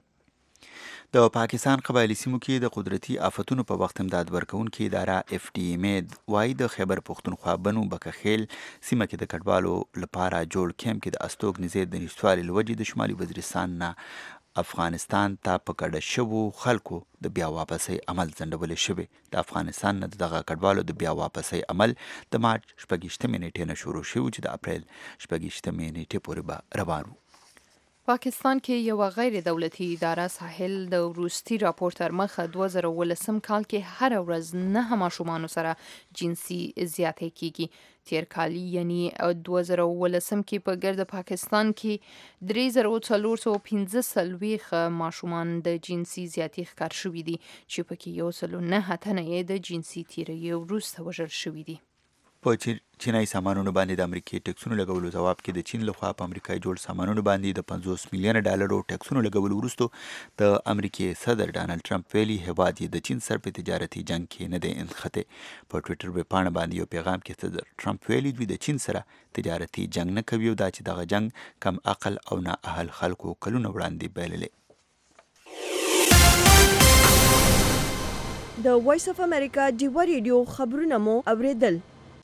د پاکستان قبایلی سیمو کې د قدرتي آفتونو په وخت امداد ورکوونکې اداره اف ډي مید وایي د خیبر پښتونخوا بنو بکخیل سیمه کې د کډوالو لپاره جوړ کیمپ کې د استوګنځي د نشتوالي له وجې د شمالي وزیرستان نه افغانستان ته په کډه شوو خلکو د بیا واپسۍ عمل ځنډولی شوی. د افغانستان نه دغه کډوالو د بیا واپسۍ عمل د مارچ شپږویشتمې نیټې نه شروع شوی چې د اپریل شپږویشتمې نیټې پورې به روان وو. پاکستان کې یو غیر دولتي اداره ساحل د وروستي راپور تر مخه دوه زره ولسم کال کې هر ورځ نه ماشومانو سره جنسي زیاتې کیږي. تیر کال یعنی دوه زره ولسم کې په ګرد پاکستان کې درې زره څلور سوه پنځه څلوېښت ماشومان د جنسي زیاتې ښکار شوي دي چې پکې یو سل او نهه تنه یې د جنسي تیري وروسته وژل شوي دي. په چینایي سامانونو باندې د امریکای ټکسونو لګولو ځواب کې د چین لخوا په امریکایي جوړ سامانونو باندې د پنځوس میلیونه ډالرو ټکسونو لګولو وروسته د امریکای صدر ډانلډ ټرمپ ویلي هیواد یې د چین سره په تجارتي جنگ کې نه دی انخته. په ټویټر ویبپاڼه باندې یو پیغام کې صدر ټرمپ ویلي دوی د چین سره تجارتي جنگ نه کوي او دا چې دغه جنگ کم عقل او نااهل خلکو کلونه وړاندې بایللی. د وایس اف امریکا ډیوا ریډیو خبرونه مو اوریدل.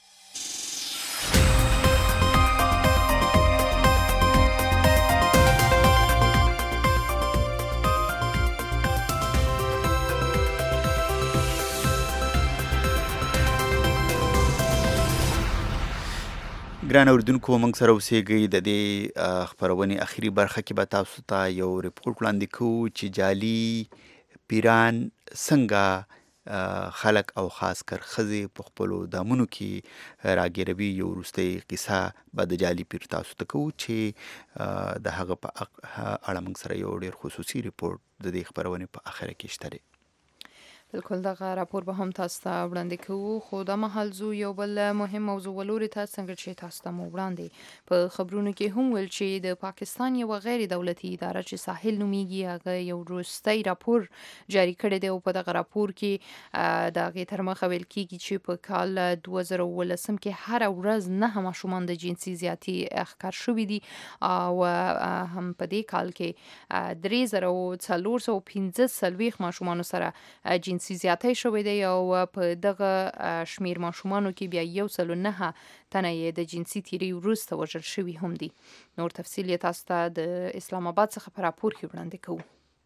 ګران اوریدونکو موږ سره اوسېږئ. د دې خپرونې اخري برخه کې به تاسو ته یو ریپورټ وړاندې کوو چې جعلي پیران څنګه خلک او خاص کر ښځې په خپلو دامونو کې راګیروي. یو وروستۍ قصه به د جعلي پیر تاسو ته کوو چې د هغه په اړه موږ سره یو ډېر خصوصي ریپورټ د دې خپرونې په اخره کې شته دی. بالکل دغه راپور به هم تاسو ته وړاندې کوو، خو دا مهال زو یو بل مهم موضوع ولوري ته څنګه چې تاسو ته مو وړاندې په خبرونو کې هم ویل چې د پاکستان یو غیر دولتي اداره چې ساحل نومیږي هغه یو وروستی راپور جاری کړی دی او په دغه راپور کې د هغې تر مخه ویل کېږي چې په کال دوه زره اوولسم کې هره ورځ نهه ماشومان د جنسي زیاتي ښکار شوي دي او هم په دې کال کې درې زره څلور سوه پنځه څلوېښت ماشومانو سره جنسي جنسي زیاتی شوی دی او په دغه شمیر ماشومانو کې بیا یو سل و نهه تنه یې د جنسي تیري وروسته وژل شوي هم دي. نور تفصیل یې تاسو ته د اسلام آباد څخه په راپور کې وړاندې کوو.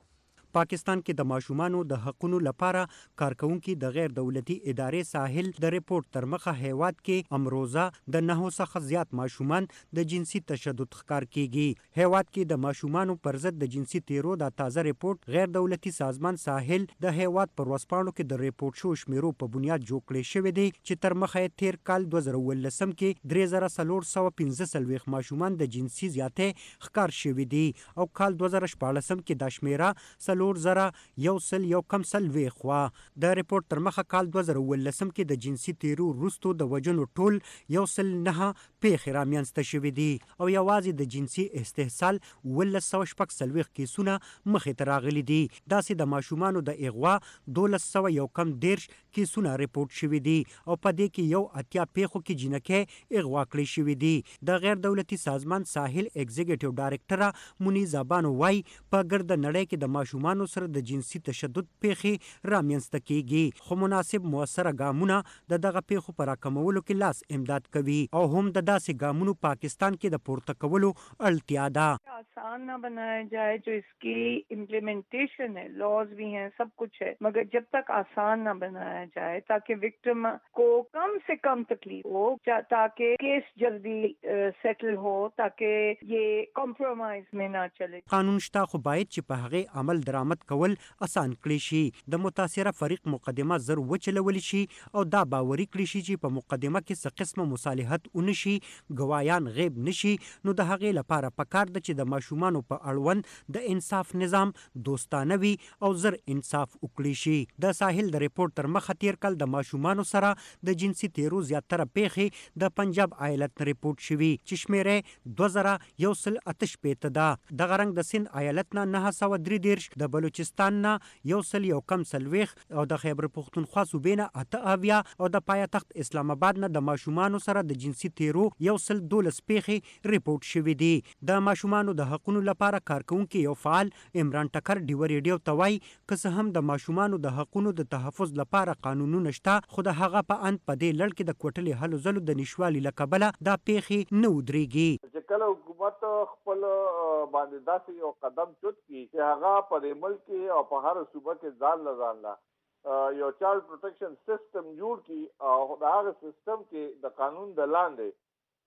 پاکستان کې د ماشومانو د حقونو لپاره کارکونکي د غیر دولتي ادارې ساحل د ریپورت تر مخه هیواد کې امروزه د نهو څخه زیات ماشومان د جنسي تشدد ښکار کیږي. هیواد کې د ماشومانو پر ضد د جنسي تیرو د تازه ریپورت غیر دولتي سازمان ساحل د هیواد پر ورځپاڼو کې د ریپورت شو شمیرو په بنیاد جوړ کړی شوی دی چې تر مخه تیر کال دوه زره اوولسم کې درې زره څلور سوه پنځه څلوېښت ماشومان د جنسي زیاتۍ ښکار شوي دي او کال دوه زره شپاړسم کې دا شمیره څلور زره یو سل یو کم څلوېښت وه. د ریپورت تر مخه کال دوه زره اوولسم کې د جنسي تیرو وروستو د وژنو ټول یو سل نهه پیښې رامنځته شوي دي او یوازې د جنسي استحصال اوولس سوه شپږ څلوېښت کیسونه مخې ته راغلي دي. داسې د ماشومانو د اغوا دولس سوه یو کم دېرش کیسونه ریپورت شوي دي او په دې کې یو اتیا پیښو کې جینکۍ اغوا کړی شوي دي. د غیر دولتي سازمان ساحل ایگزیکټیو ډایرکټره منیز ابانو وایي په ګرده نړۍ کې د ماشومانو سره د جنسي تشدد پیښې رامنځته کیږي خو مناسب موثره ګامونه د دغه پیښو په راکمولو کې لاس امداد کوي او هم د داسې ګامونو پاکستان کې د پورته کولو اړتیا ده. آسان نہ بنایا جائے جو اس کی امپلیمنٹیشن ہے، لاز بھی ہیں، سب کچھ ہے، مگر جب تک آسان نہ بنایا جائے تاکہ وکٹم کو کم سے کم تکلیف ہو، تاکہ کیس جلدی سیٹل ہو، تاکہ یہ کمپرومائز میں نہ چلے. قانون شته خو باید چې په هغې عمل درآمد کول اسان کړی شي. د متاثره فریق مقدمه زر وچلول شي او دا باوري کړی شي چې په مقدمه کې څه قسمه مصالحت ونشي، ګوايان غیب نشي، نو د هغې لپاره پکار ده چې د ماشومانو په اړوند د انصاف نظام دوستانه وي او زر انصاف وکړي شي. د ساحل د ریپورت تر مخه تیر کال د ماشومانو سره د جنسي تیرو زیاتره پیښې د پنجاب ایالت نه ریپورت شوي چې شمیره دوه زره یو سل اته شپېته ده. دغه رنګ د سند ایالت نه نهه سوه درې دېرش، د بلوچستان نه یو سل یو کم څلوېښت او د خیبر پښتونخوا صوبې نه اته اویا او د پایتخت اسلام آباد نه د ماشومانو سره د جنسي تیرو یو سل دولس پیښې ریپورت شوي دي. د ماشومانو د حقونو لپاره کارکونکي یو فعال عمران ټکر ډیوه ریډیو ته وایي که څه هم د ماشومانو د حقونو د تحفظ لپاره قانونونه شته خو د هغه په اند په دې لړ کې د کوټلې هلو ځلو د نشوالي له کبله دا پیښې نه ودرېږي. چې کله حکومت خپل باندې داسې یو قدم چوت کړي چې هغه په دې ملک کې او په هر صوبه کې ځان له ځان له یو چایلډ پروټیکشن سیستم جوړ کړي او د هغه سیستم کې د قانون د لاندې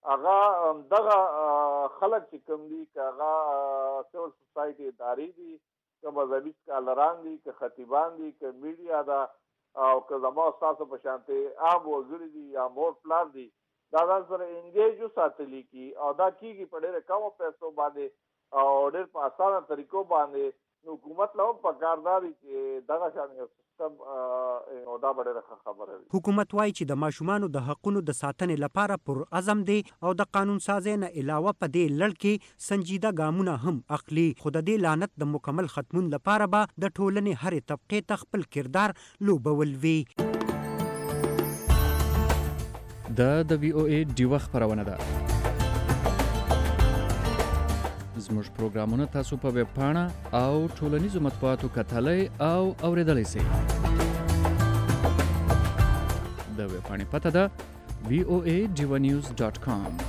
هغه دغه خلک چې کوم دي که هغه سیول سوسایټي ادارې دي، که مذهبي سکالران دي، که خطیبان دي، که میډیا ده او که زما ستاسو په شانتې عام وګړي دي یا مور پلار دي، دا ځان سره انګیج وساتلی کي او دا کېږي په ډېرې کمو پیسو باندې او ډېر په اسانه طریقو باندې نو حکومت له په کارداري چې دغه شان یو سیستم او دا ډېره خبره ده. حکومت وایي چې د ماشومانو د حقونو د ساتنې لپاره پر عزم دی او د قانون سازۍ نه علاوه په دې لړ کې سنجیده ګامونه هم اخلي، خو د دې لعنت د مکمل ختمون لپاره به د ټولنې هرې طبقې ته خپل کردار لوبول وي. دا د وی او ای ډیوه خپرونه ده. زموږ پروګرامونه تاسو په ویب پاڼه او ټولنیزو مطبوعاتو کتلی او اوریدلی سئ. د ویب پاڼې پته ده وی او ای ډیوه نیوز ډاټ کام.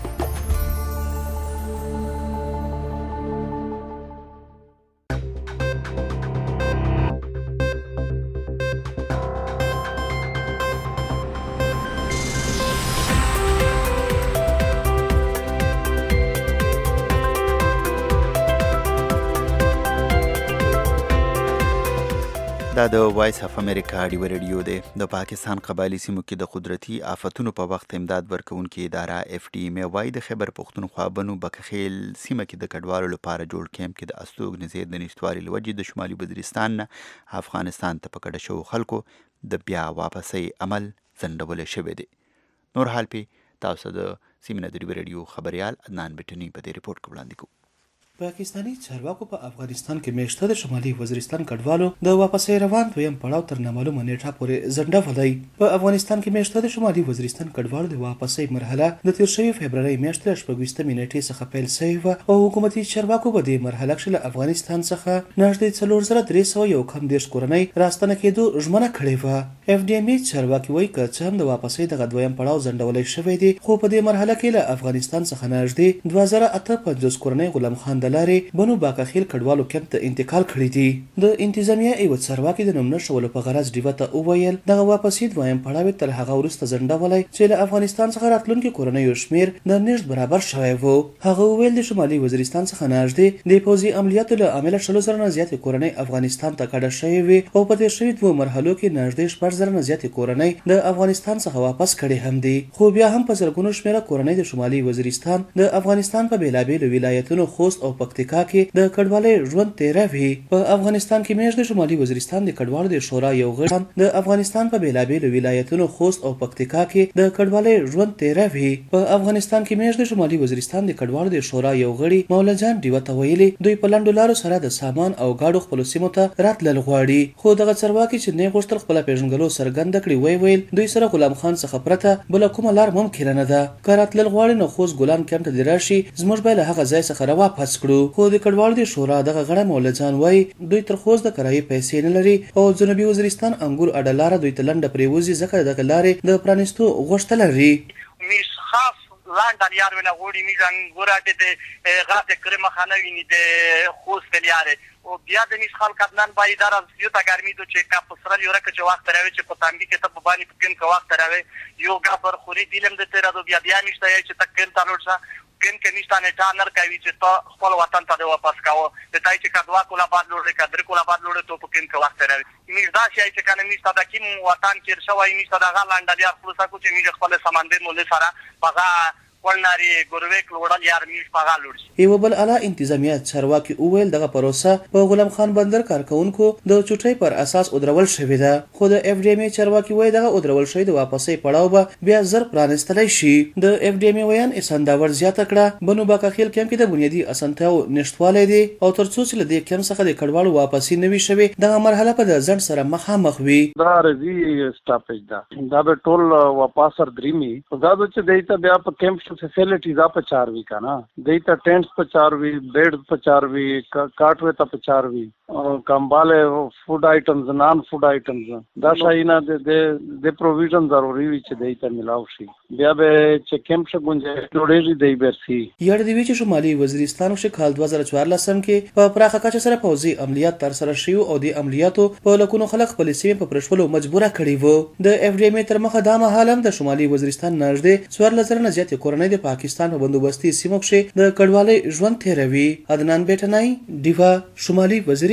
دا د وایس اف امریکا ډیوه ریډیو دی. د پاکستان قبایلی سیمو کې د قدرتي آفتونو په وخت امداد ورکوونکې اداره اف ډي ایم وايي د خیبر پښتونخوا بنو بکخیل سیمه کې د کډوالو لپاره جوړ کیمپ کې د استوګنځي د نشتوالي له وجې د شمالي وزیرستان نه افغانستان ته په کډه شوو خلکو د بیا واپسۍ عمل ځنډولی شوی دی. نور حال پې تاسو د سیمې نه د ډیوه ریډیو خبریال عدنان بټني په دې ریپورټ کې وړاندې کوو. پاکستانی چارواکو په افغانستان کې میشته د شمالي وزیرستان کډوالو د واپسۍ روان دویم پړاو تر نامعلومه نیټه پورې ځنډولی. په افغانستان کې میشته د شمالي وزیرستان کډوالو د واپسۍ مرحله د تیر شوي فبرورۍ میاشتې له شپږویشتمې نیټې څخه پیل شوې وه او حکومتي چارواکو په دې مرحله کښې له افغانستان څخه نږدې څلور زره درې سوه یو کم دېرش کورنۍ راستنه کېدو ژمنه کړې وه. اف ډي ایم ای چارواکي وایي که څه هم د واپسۍ دغه دویم پړاو ځنډولی شوی دی، خو په دې مرحله کې له افغانستان څخه نږدې دوه زره اته پنځوس کورنۍ غلام خان د لارې بنو باکخیل کډوالو کیمپ ته انتقال کړي دي. د انتظامیه یوه چارواکي د نوم نه ښولو په غرض ډیوه ته وویل دغه واپسۍ دویم پړاو تر هغه وروسته ځنډولی چې له افغانستان څخه راتلونکي کورنیو شمېر د نږد برابر شوی و. هغه وویل د شمالي وزیرستان څخه نږدې د پوځي عملیاتو له امله شلو زره نه زیاتې کورنۍ افغانستان ته کډه شوې وې او په تېر شوي دوو مرحلو کې نږدې شپږ زره نه زیاتې کورنۍ د افغانستان څخه واپس کړي هم دي. خو بیا هم په زرګونو شمېره کورنۍ د شمالي وزیرستان د افغانستان په بېلابېلو ولایتونو خوست او پکتیکا کې د کډوالۍ ژوند تیروي. په افغانستان کې میاشت د شمالي وزیرستان د کډوالو د شورا یو غړي د افغانستان په بېلابېلو ولایتونو خوست او پکتیکا کې د کډوالۍ ژوند تیروي. په افغانستان کې میاشت د شمالي وزیرستان د کډوالو د شورا یو غړي مولا جان ډیوه ته ویلي دوی په لنډو لارو سره د سامان او ګاډو خپلو سیمو ته راتلل غواړي. خو دغه چارواکي چې نه غوښتل خپله پېژنګلو څرګنده کړي ویې ویل دوی سره غلام خان څخه پرته بله کومه لار ممکنه نه ده. که راتلل غواړي نو خوست ګلان کیمپ ته دې راشي، زموږ به له هغه ځای څخه راواپس کړو. خو د کډوالو د شورا دغه غړی مولا جان وایي دوی تر خوست د کرایې پیسې نه لري او جنوبي وزیرستان انګور اډه لاره دوی ته لنډه پرېوځي ځکه دغه لارې د پرانیستو غوښتل لري. میش خاص لاندن یار وینا غوړي میزان ګوراته د غاټه کریم خانه ویني د خوست لیاره او بیا د میش خلک عدنان بای اداره یو تا ګرمي دو چې کا پسرل یو رکه چې وخت راوي چې په تانګي کې ته په باندې پکین کا وخت راوي یو غبر خوري دیلم د تیرا دو بیا بیا نشته چې تکین تلور شه کین کې نشته نه تا نر کوي چې ته خپل وطن ته واپس کاوه د تای چې کډوا کولا باد لوړ کډر کولا باد لوړ ته پکین کا وخت راوي میز دا شي چې کنه نشته د کیم وطن کې شوی نشته د غلاند بیا خپل سکو چې میز خپل سمندر مولې سره پغا ولناري ګورویک لوړل یار میش پغا لوړ شي. یو بل اعلی انتظامیه چارواکي وویل دغه پروسه په غلام خان بندر کارکونکو د چوټۍ پر اساس ودرول شوې ده. خو د اف ډي ایم ای چارواکي وایي دغه ودرول شوی د واپسۍ پړاو به بیا زر پرانیستلی شي. د اف ډي ایم ای ویان اسنداور زیاته کړه بنو باکخیل کیمپ کې د بنیادي اسانتیاو نشتوالی دی او تر څو چې له دې کیمپ څخه د کډوالو واپسۍ نه وي شوې دغه مرحله په د ځنډ سره مخامخ وي. دا رضي سټاپیج ده دا به ټول واپس دریمي دا چې دیته بیا په کیمپ فیسیلیټیز په چار وی کنه دیتا ټینټس په چار وی بیډ په چار وی کاټوي ته په چار وی کمباله فوډ آیټمز نان فوډ آیټمز دا شاینا د د پروویژن ضروري وي چې دیتا ملاو شي بیا به چې کیمپ څخه گنجائش جوړېږي دی برسي. یاد دی چې شمالي وزیرستان کې کال دوه زره څوارلسم کې په پراخه کچه سره پوځي عملیات تر سره شوي او د عملیاتو په لکونو خلک خپل سیمې په پرشولو مجبوره کړي وو. د اف ډي ایم ای تر مخه دا مهال هم د شمالي وزیرستان نږدې څوارلس زره نه زیاتې کورنۍ د پاکستان په بندوبستي سیمو کې د کډوالۍ ژوند تیروي. عدنان بیٹنای ډیوا شمالي وزیرستان.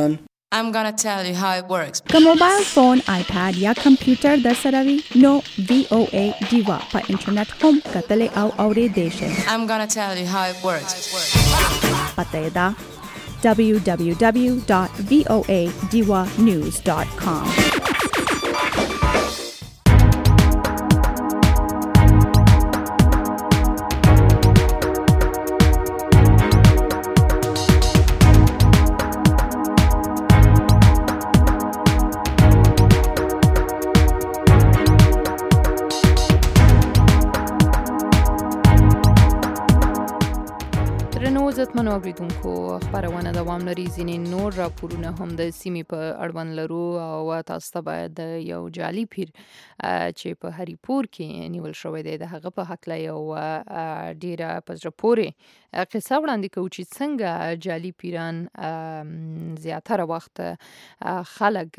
I'm gonna tell you how it works. که موبایل فون، آیپاد یا کمپیوټر در سره وي نو وی او ای ډیوا په انټرنیټ هم کتلی او اورېدی شئ. I'm gonna tell you how it works. پته یې ده w w w dot v o a diwa news dot com. عزتمنو اوریدونکو خبرونه دوام لري. ځینې نور راپورونه هم د سیمې په اړوند لرو او تاسو ته باید د یو جعلي پیر چې په هری پور کې نیول شوی دی د هغه په حق لا یو ډیره په زړه پورې قصه وړاندې کوو چې څنګه جعلي پیران زیاتره وخت خلک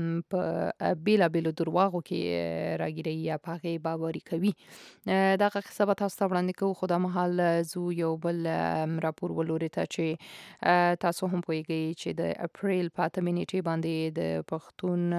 په بیلا بیلو درواغو کې راګیري یا په هغې باوري کوي. دغه قصه به تاسو ته وړاندې کوو، خو دا مهال زو یو بل راپور ولوري ته چې تاسو هم پوهیږئ چې د اپریل په اتمه نیټې باندې د پښتون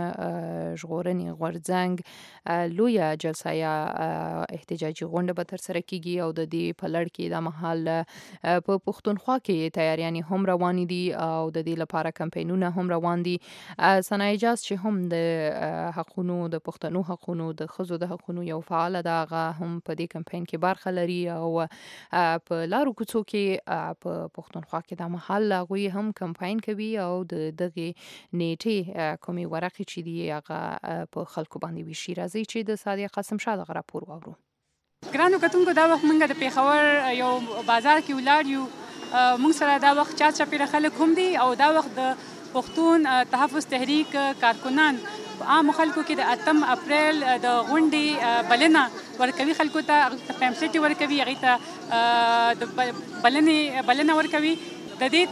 ژغورنې غورځنګ لویه جلسه یا احتجاجي غونډه به ترسره کیږي او د دې په لړ کې دا مهال په پښتونخوا کې تیاریانې هم روانې دي او د دې لپاره کمپاینونه هم روان دي. ثنا اجاز چې هم د حقونو د پښتنو حقونو د ښځو د حقونو یو فعال ده، هغه هم په دې کمپاین کې برخه لري او په لارو کوڅو کې په پښتونخوا کې دا مهال هغوی هم کمپاین کوي او د دغې نیټې کومې ورقې چې دي هغه په خلکو باندې ویشي. راځي چې د سادیه قاسم شاه دغه راپور واورو. ګرانو کتونکو، دا وخت موږ د پیښور یو بازار کې ولاړ یو، موږ سره دا وخت چا چاپیره خلک هم دي او دا وخت د پښتون تحفظ تحریک کارکنان عام خلکو کې د اتم اپریل د غونډې بلنه ورکوي، خلکو ته پیمفلیټ ورکوي، هغې ته د بلنې بلنه ورکوي. د دې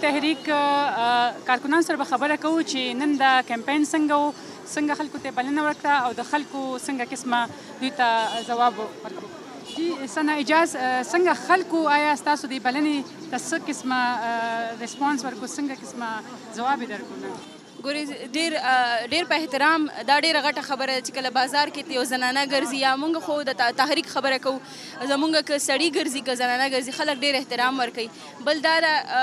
تحریک کارکنان سره به خبره کوو چې نن دا کمپاین څنګه و، څنګه خلکو ته بلنه ورکړه او د خلکو څنګه قسمه دوی ته ځواب ورکړو. جی ثنا اجاز، څنګه خلکو آیا ستاسو د بلنې ته څه قسمه ریسپانس ورکړو، څنګه قسمه ځواب یې درکړو؟ ګورې ډېر ډېر په احترام، دا ډېره غټه خبره چې کله بازار کې یو زنانه ګرځي یا موږ خو د تحریک خبره کوو، زموږ که سړي ګرځي که زنانه ګرځي خلک ډېر احترام ورکوي. بل دا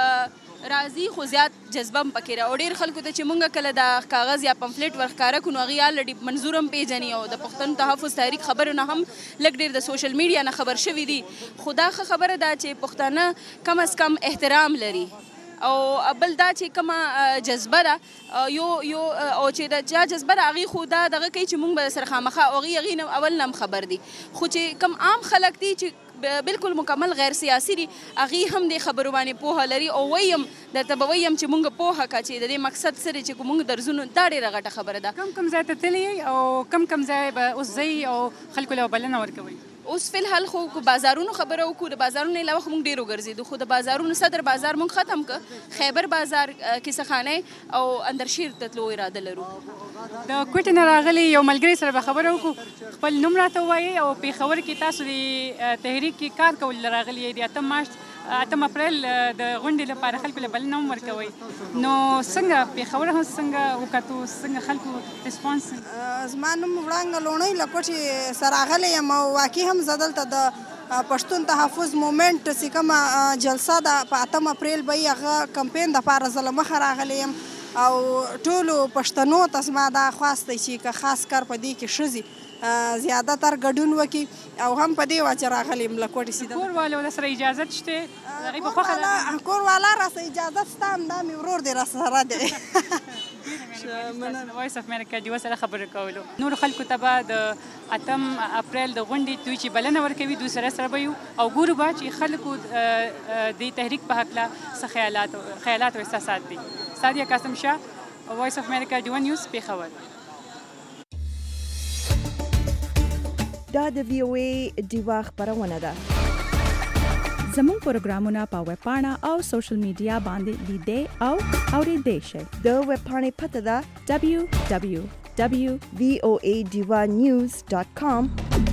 راځي خو زیات جذبه هم پکې را او ډېر خلکو ته چې موږ کله د کاغذ یا پمفلیټ ورښکاره کړو نو هغې الرډي منظور هم پیژني او د پښتون تحفظ تحریک خبرو نه هم لږ ډېر د سوشل میډیا نه خبر شوي دي. خو دا ښه خبره ده چې پښتانه کم از کم احترام لري او بل دا چې کومه جذبه ده یو یو او چې د چا جذبه ده هغې خو دا دغه کوي چې موږ به سره خامخا او هغې هغې نه اول نه هم خبر دي. خو چې کوم عام خلک دي چې بالکل مکمل غیر سیاسي دي هغې هم د خبرو باندې پوهه لري او ویم درته به ویم چې موږ پوهه کړه چې د دې مقصد څه دی چې موږ درځو، دا ډېره غټه خبره ده. کم کم ځای ته تللی او کم کم ځای به اوس ځئ او خلکو له بلنه ورکوئ؟ اوس فی الحال خو بازارونو خبره وکړو، د بازارونو علاوه خو موږ ډېرو ګرځېدو، خو د بازارونو صدر بازار موږ ختم کړ، خیبر بازار، کیسه او اندرشیر ته تلو اراده لرو. د کوټې نه راغلي یو ملګري سره به خبره وکړو، خپل نوم راته ووایي او پېښور کې تاسو د تحریک کې کار کول راغلي د اتم مارچ اتم اپریل د غونډې لپاره خلکو له بلنه هم ورکوئ، نو څنګه پېښور هم څنګه وکتو، څنګه خلکو ریسپانس؟ زما نوم وړانګه لوڼۍ له کوټې سره راغلی یم او واقع هم زه دلته د پښتون تحفظ مومنټ چې کومه جلسه ده په اتم اپریل به یې هغه کمپین دپاره زه له مخه راغلی یم او ټولو پښتنو ته زما دا خواست دی چې که خاص کار په دې کې ښځې زیاده تر ګډون وکړي او هم په دې وجه راغلی یم له کوټې سیده. کور والو سره اجازت شته؟ هغې په خوښه ده؟ کور والا راسه اجازت شته، همدا مې ورور دی راسره دی. وایس اف امریکا ډیوه سره خبرې کولو. نورو خلکو ته به د اتم اپریل د غونډې دوی چې بلنه ورکوي دوی سره سره به یو او ګورو به چې خلکو د تحریک په هکله څه خیالات خیالات او احساسات دي. سادیه قاسم شاه، وایس اف امریکا ډیوه نیوز، پیښور. دا د وی او ای ډیوا خبرونه ده. زموږ پروګرامونه په ویب پاڼه او سوشل میډیا باندې لیدئ او اورېدئ شئ. د ویب پاڼې پته ده w w w dot v o a diva news dot com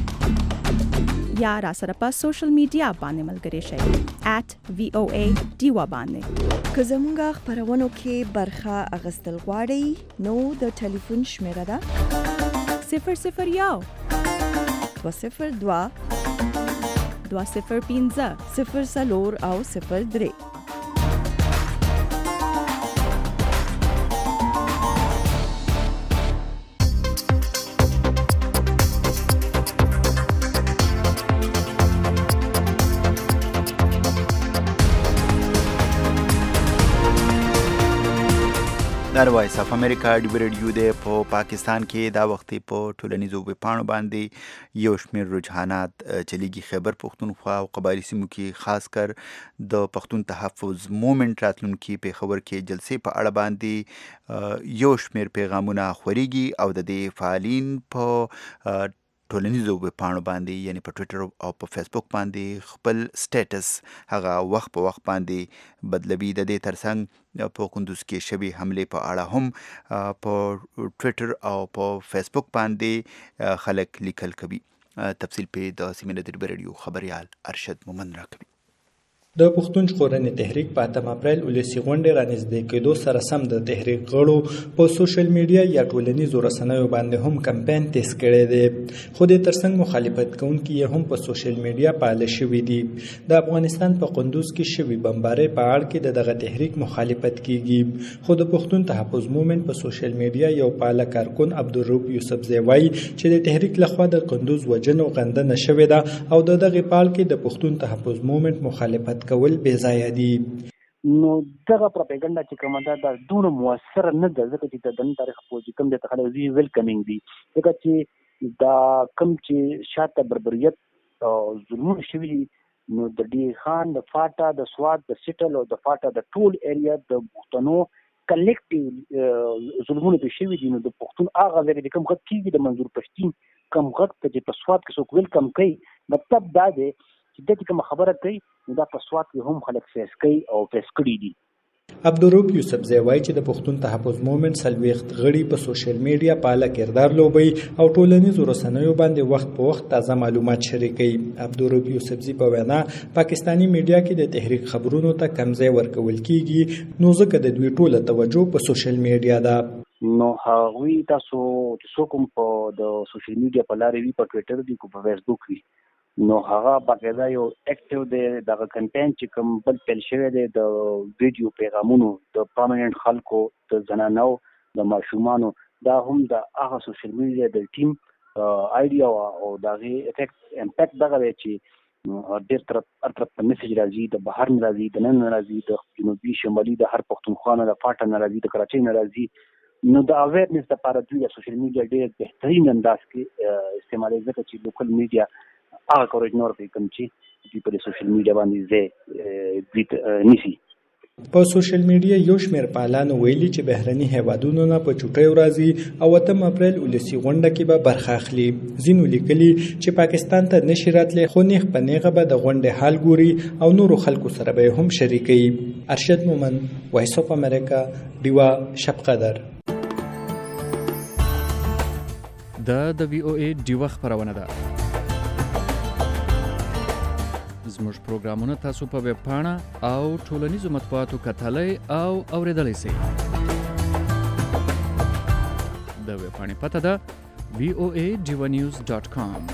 یا را سره په سوشل میډیا باندې ملګري شئ at v o a diva باندې. که زموږ خبرونو کې برخه اخیستل غواړئ نو د ټلیفون شمیره ده صفر صفر یو دوه صفر دوه دوه صفر پنځه صفر څلور او صفر درې. دا وایس اف امریکا د ریډیو دی په پاکستان کې دا وخت په ټولنیزو ویبپاڼو باندې یو شمېر رجحانات چلیږي. خیبر پښتونخوا او قبایلي سیمو کې خاص کر د پښتون تحفظ مومنټ راتلونکي پیښور کې جلسې په اړه باندې یو شمېر پیغامونه خوريږي او د دې فعالین په ټولنیزو ویبپاڼو باندې یعنی په ټویټر او په فیسبوک باندې خپل سټیټس هغه وخت په وخت باندې بدلوي. د دې ترڅنګ په کندوز کې شوي حملې په اړه هم په ټویټر او په فیسبوک باندې خلک لیکل کوي. تفصیل په د سیمینار د ریډیو خبريال ارشد مومن راکوي. د پښتون ژغورنې تحریک په اتم اپریل ولسی غونډې رانږدې کېدو سره سم د تحریک غړو په سوشل میډیا یا ټولنیزو رسنیو باندې هم کمپاین تیز کړی دی، خو د ترڅنګ مخالفت کوونکي یې هم په سوشل میډیا فعال شوي دي. د افغانستان په قندوز کې شوي بمبارۍ په اړه کې د دغه تحریک مخالفت کیږي، خو د پښتون تحفظ مومنټ په سوشل میډیا یو فعال کارکون عبدالرؤف یوسفزی وایي چې د تحریک لخوا د قندوز وژنه او غندنه شوې ده او د دغه فعال کې د پښتون تحفظ مومنټ مخالفت کول بې ځایه دي. نو دغه پروپاګاندا چې کومه ده دا دومره موثره نه ده، ځکه چې د نن تاریخ په چې کوم د خلک وی ویلکمینګ دي، ځکه چې دا کوم چې شاته بربریت او ظلمونه شوي نو د ډي خان د فاټا د سواد د سټل او د فاټا د ټول ایریا د پښتنو کلیکټیو ظلمونه به شوي دي. نو د پښتون هغه ځای چې کوم غږ کېږي د منظور پښتین کوم غږ ته چې په سواد کې څوک ویلکم کوي، مطلب دا دی چې دغه کوم خبره کوي دا په سواد کې هم خلک فیس کوي او فیس کړي دي. عبدالرؤف یوسفزی وایي چې د پښتون تحفظ مومنټ څلوېښت غړي په سوشل میډیا فعاله کردار لوبوي او ټولنیزو رسنیو باندې وخت په وخت تازه معلومات شریکوي. عبدالرؤف یوسفزی په وینا پاکستاني میډیا کې د تحریک خبرونو ته کم ځای ورکول کیږي، نو ځکه د دوی ټوله توجه په سوشل میډیا ده. نو هغوی تاسو چې څوک په د سوشل میډیا په لارې وي، په ټویټر دی کو په فیسبوک وي، نو هغه باقاعده یو اکټیو دی دغه کمپاین چې کوم بل پیل شوی دی د ویډیو پیغامونو د پرماننت خلکو د زنانو د ماشومانو، دا هم د هغه سوشل میډیا د ټیم آیډیا او دغه افیکټ امپیکټ دغه دی چې ډېر تر هر طرف ته میسج راځي، د بهر نه راځي، د نن نه راځي، د جنوبي شمالي د هر پښتونخوا نه د فاټا نه راځي، د کراچۍ نه راځي. نو د اویرنس لپاره دوی د سوشل میډیا ډېر بهترین انداز کې استعمالوي، ځکه چې لوکل میډیا هغه کورج نور کوي کوم چې دوی په سوشل میډیا باندې ځای نیسي. په سوشل میډیا یو شمېر فعالانو ویلي چې بهرني هیوادونو نه په چوټیو راځي او اتم اپریل ولسی غونډه کې به برخه اخلي. ځینو لیکلي چې پاکستان ته نشي راتلی، خو نیغ په نیغه به د غونډې حال ګوري او نورو خلکو سره به هم شریکوي. ارشد مومن، وایس اف امریکا، ډیوا شب قدر. دا د وی او ای ډیوا خبرونه ده. زموږ پروګرامونه تاسو په ویب پاڼه او ټولنیزو مطبوعاتو کتلای او اوریدلای شئ. د ویب پاڼې پته ده وی او ای ډیوا نیوز ډاټ کام.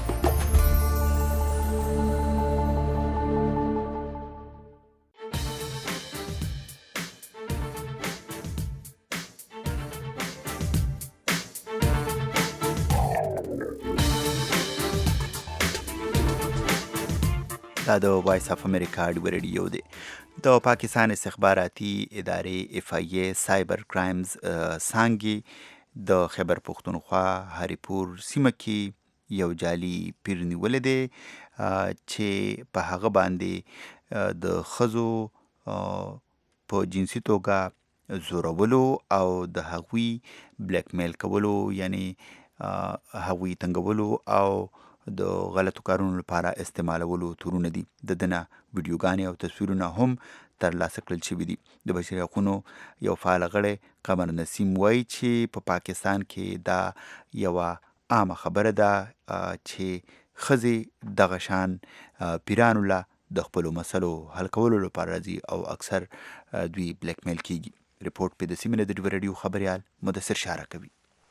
دا د وایس اف امریکا د ریډیو دی. د پاکستان استخباراتي ادارې اف آی ای سایبر کرایمز څانګې د خیبر پښتونخوا هریپور سیمه کې یو جعلي پیر نیولې دی چې په هغه باندې د ښځو په جنسي توګه زورولو او د هغوی بلیک میل کولو، یعنی هغوی تنګولو او د غلطو کارونو لپاره استعمالولو تورونه دي. د دنه ویډیوګانې او تصویرونه هم ترلاسه کړل شوي دي. د بشري حقوقو یو فعال غړی قمر نسیم وایي چې په پاکستان کې دا یوه عامه خبره ده چې ښځې دغه شان پیرانو له د خپلو مسلو حل کولو لپاره راځي او اکثر دوی بلیک میل کیږي. رپورټ په د سیمینار د ریډیو خبريال مدثر شاره کوي.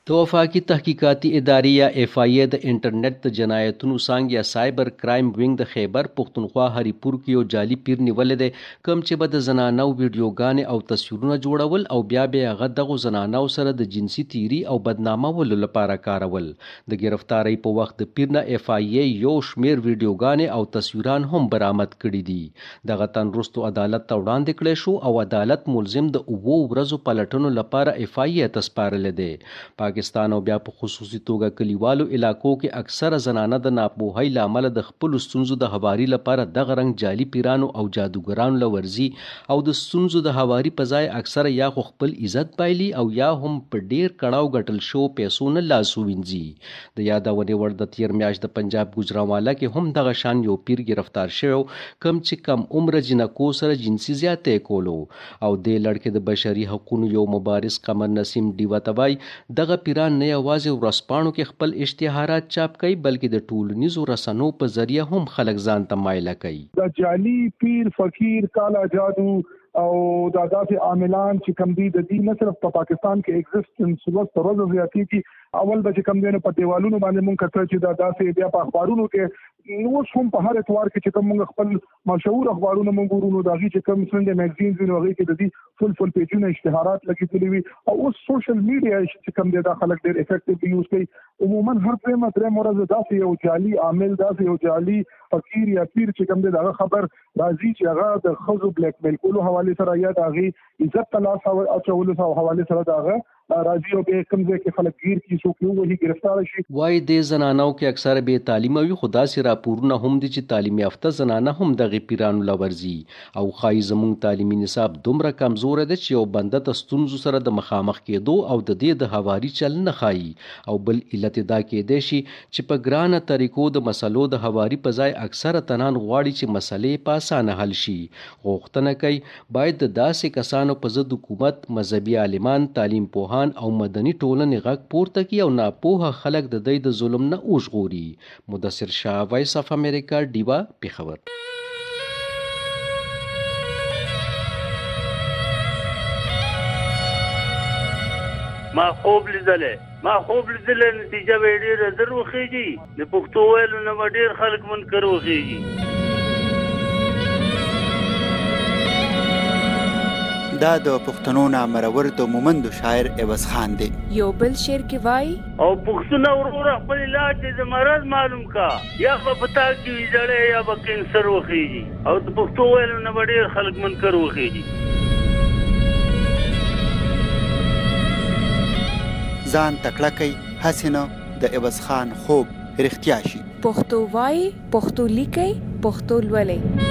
د وفاقي تحقیقاتي ادارې یا اف آی ای د انټرنیټ د جنایتونو څانګې یا سایبر کرایم وینګ د خیبر پښتونخوا هریپور کې یو جعلي پیر نیولې دی کوم چې به د زنانو ویډیوګانې او تصویرونه جوړول او بیا به هغه دغو زنانو سره د جنسي تیری او بدنامولو لپاره کارول. د گرفتارۍ په وخت د پیر نه اف آی ای یو شمیر ویډیوګانې او تصویران هم برآمد کړي دي. دغه تن وروستو عدالت ته وړاندې کړی شو او عدالت ملزم د اوو ورځو پلټنو لپاره اف آی ای ته سپارلی دی. پاکستان او بیا په خصوصي توګه کلیوالو علاقو کې اکثره زنانه د ناپوهۍ له امله د خپلو ستونزو د هواري لپاره دغه رنګ جعلي پیرانو او جادوګرانو له ورځي او د ستونزو د هواري په ځای اکثره یا خو خپل عزت بایلي او یا هم په ډیر کڼاو ګټل شو پیسو نه لاس ووینځي. د یادونې وړ د تیر میاشت د پنجاب ګوجرانوالا کې هم دغه شان یو پیر گرفتار شوی کم چې کم عمره جنکو سره جنسي زیاتې کولو او دې لړکې د بشري حقوقو یو مبارز قمر نسیم ډیوه ته وایي دغه پیران نه یوازې ورځپاڼو کې خپل اشتهارات چاپ کوي بلکې د ټولنیزو رسنو په ذریعه هم خلک ځان ته مایله کوي. د جعلي پیر فقیر کالا جادو او دا داسې عاملان چې کم دي د دې نه صرف په پاکستان کې ایگزیسټنس ورځ تر ورځې زیاتېږي. اول به چې کم دی نو په دیوالونو باندې مونږ کتل چې دا داسې بیا په اخبارونو کې اوس هم په هر اتوار کې چې کوم مونږ خپل مشهور اخبارونه مونږ ګورو نو د هغې چې کوم سنډے میګزینز وي نو هغې کې د دې فل فل پیجونه اشتهارات لګېدلي وي او اوس سوشل میډیا چې کوم دی دا خلک ډېر افیکټیولی یوز کوي. عموما هر درېیمه درېیمه ورځ داسې یو جعلي عامل داسې یو جعلي فقیر یا پیر چې کوم دی د هغه خبر راځي چې هغه د ښځو بلیک میل کولو حوالې سره یا د هغې عزت ته لاس اچولو حوالې سره د هغه راځي او بیا کوم ځای کې خلک ګیر کړي څوک یې ووهي ګرفتاره شي. وایي دې زنانو کې اکثره بې تعلیمه وي خو داسې راپورونه هم دي چې تعلیم یافته زنانه هم دغې پیرانو له ورځي او ښایي زموږ تعلیمي نصاب دومره کمزوری دی چې یو بنده د ستونزو سره د مخامخ کېدو او د دې د هواري چل نه ښایي او بل علت دا کېدی شي چې په ګرانه طریقو د مسلو د هواري په ځای اکثره تنان غواړي چې مسلې په اسانه حل شي. غوښتنه کوي باید د داسې کسانو په ضد حکومت مذهبي عالمان تعلیم پوهان او مدني ټولنې غږ پورته کړي او ناپوهه خلک د دوی د ظلم نه وژغوري. مدثر شاه، وایس اف امریکا، ډیوا، پېښور. ما خوب لیدلې ما خوب لیدلې نتیجه به ډېره زر وخېږي د پښتو ویلو نه به ډېر خلک منکر وخېږي. دا د پښتنو نامرور د مومندو شاعر عوض خان دی. یو بل شعر کې وایي او پښتونه وروره خپل علاج د مرض معلوم کا یا به پتا کې ویځړې یا به کینسر وخېږي او د پښتو ویلو نه به ډېر خلک منکر وخېږي. ځان تکړه کوي هسې نه د عوض خان خوب رښتیا شي. پښتو وایي پښتو لیکئ پښتو لولئ.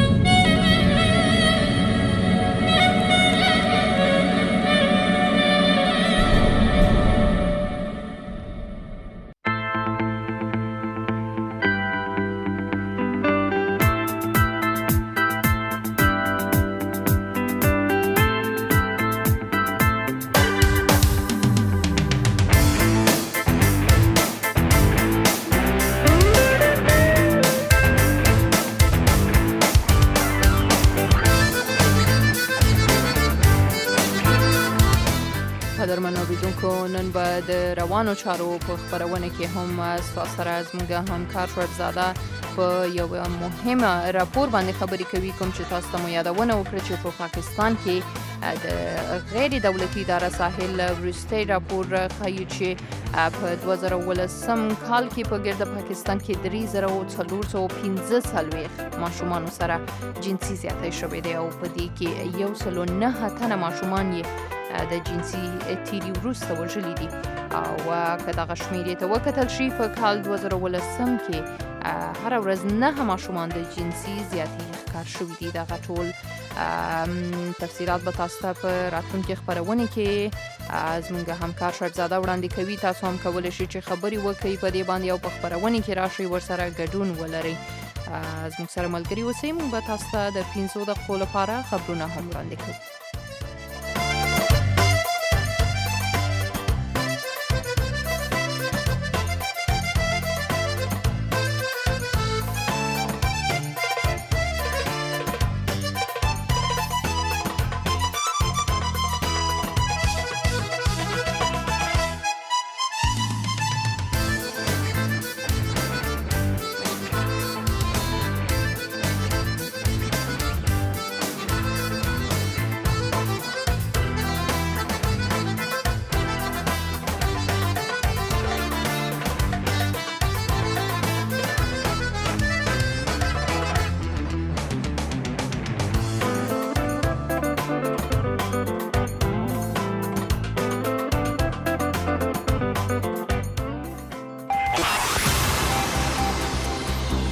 نن به د روانو چارو په خبرونه کې هم ستاسو سره زموږ همکار شورزاده په یو مهمه راپور باندې خبرې کوي کوم چې تاسو ته مو یادونه وکړه چې په پاکستان کې د غیر دولتي اداره ساحل وروستی راپور ښیي چې په دوه زره اوولسم کال کې په ګرد پاکستان کې درې زره څلور سوه پنځه څلوېښت ماشومانو سره جنسي زیاتی شوی دی او په دې کې یو سلو نهه تنه ماشومان یې د جنسي تیري وروسته وژلي دي او که دغه شمېرې ته وکتل شي په کال دوه زره اوولسم کې هره ورځ نهه ماشومان د جنسي زیاتي ښکار شوي دي. دغه ټول تفصیلات به تاسو ته په راتلونکي خپرونې کې زموږ همکار شهرزاده وړاندې کوي. تاسو هم کولی شئ چې خبرې وکړئ په دې باندې او په خپرونې کې راشئ ورسره ګډون ولرئ. زموږ سره ملګري اوسئ. موږ به تاسو ته د پنځو دقیقو لپاره خبرونه هم وړاندې کوو.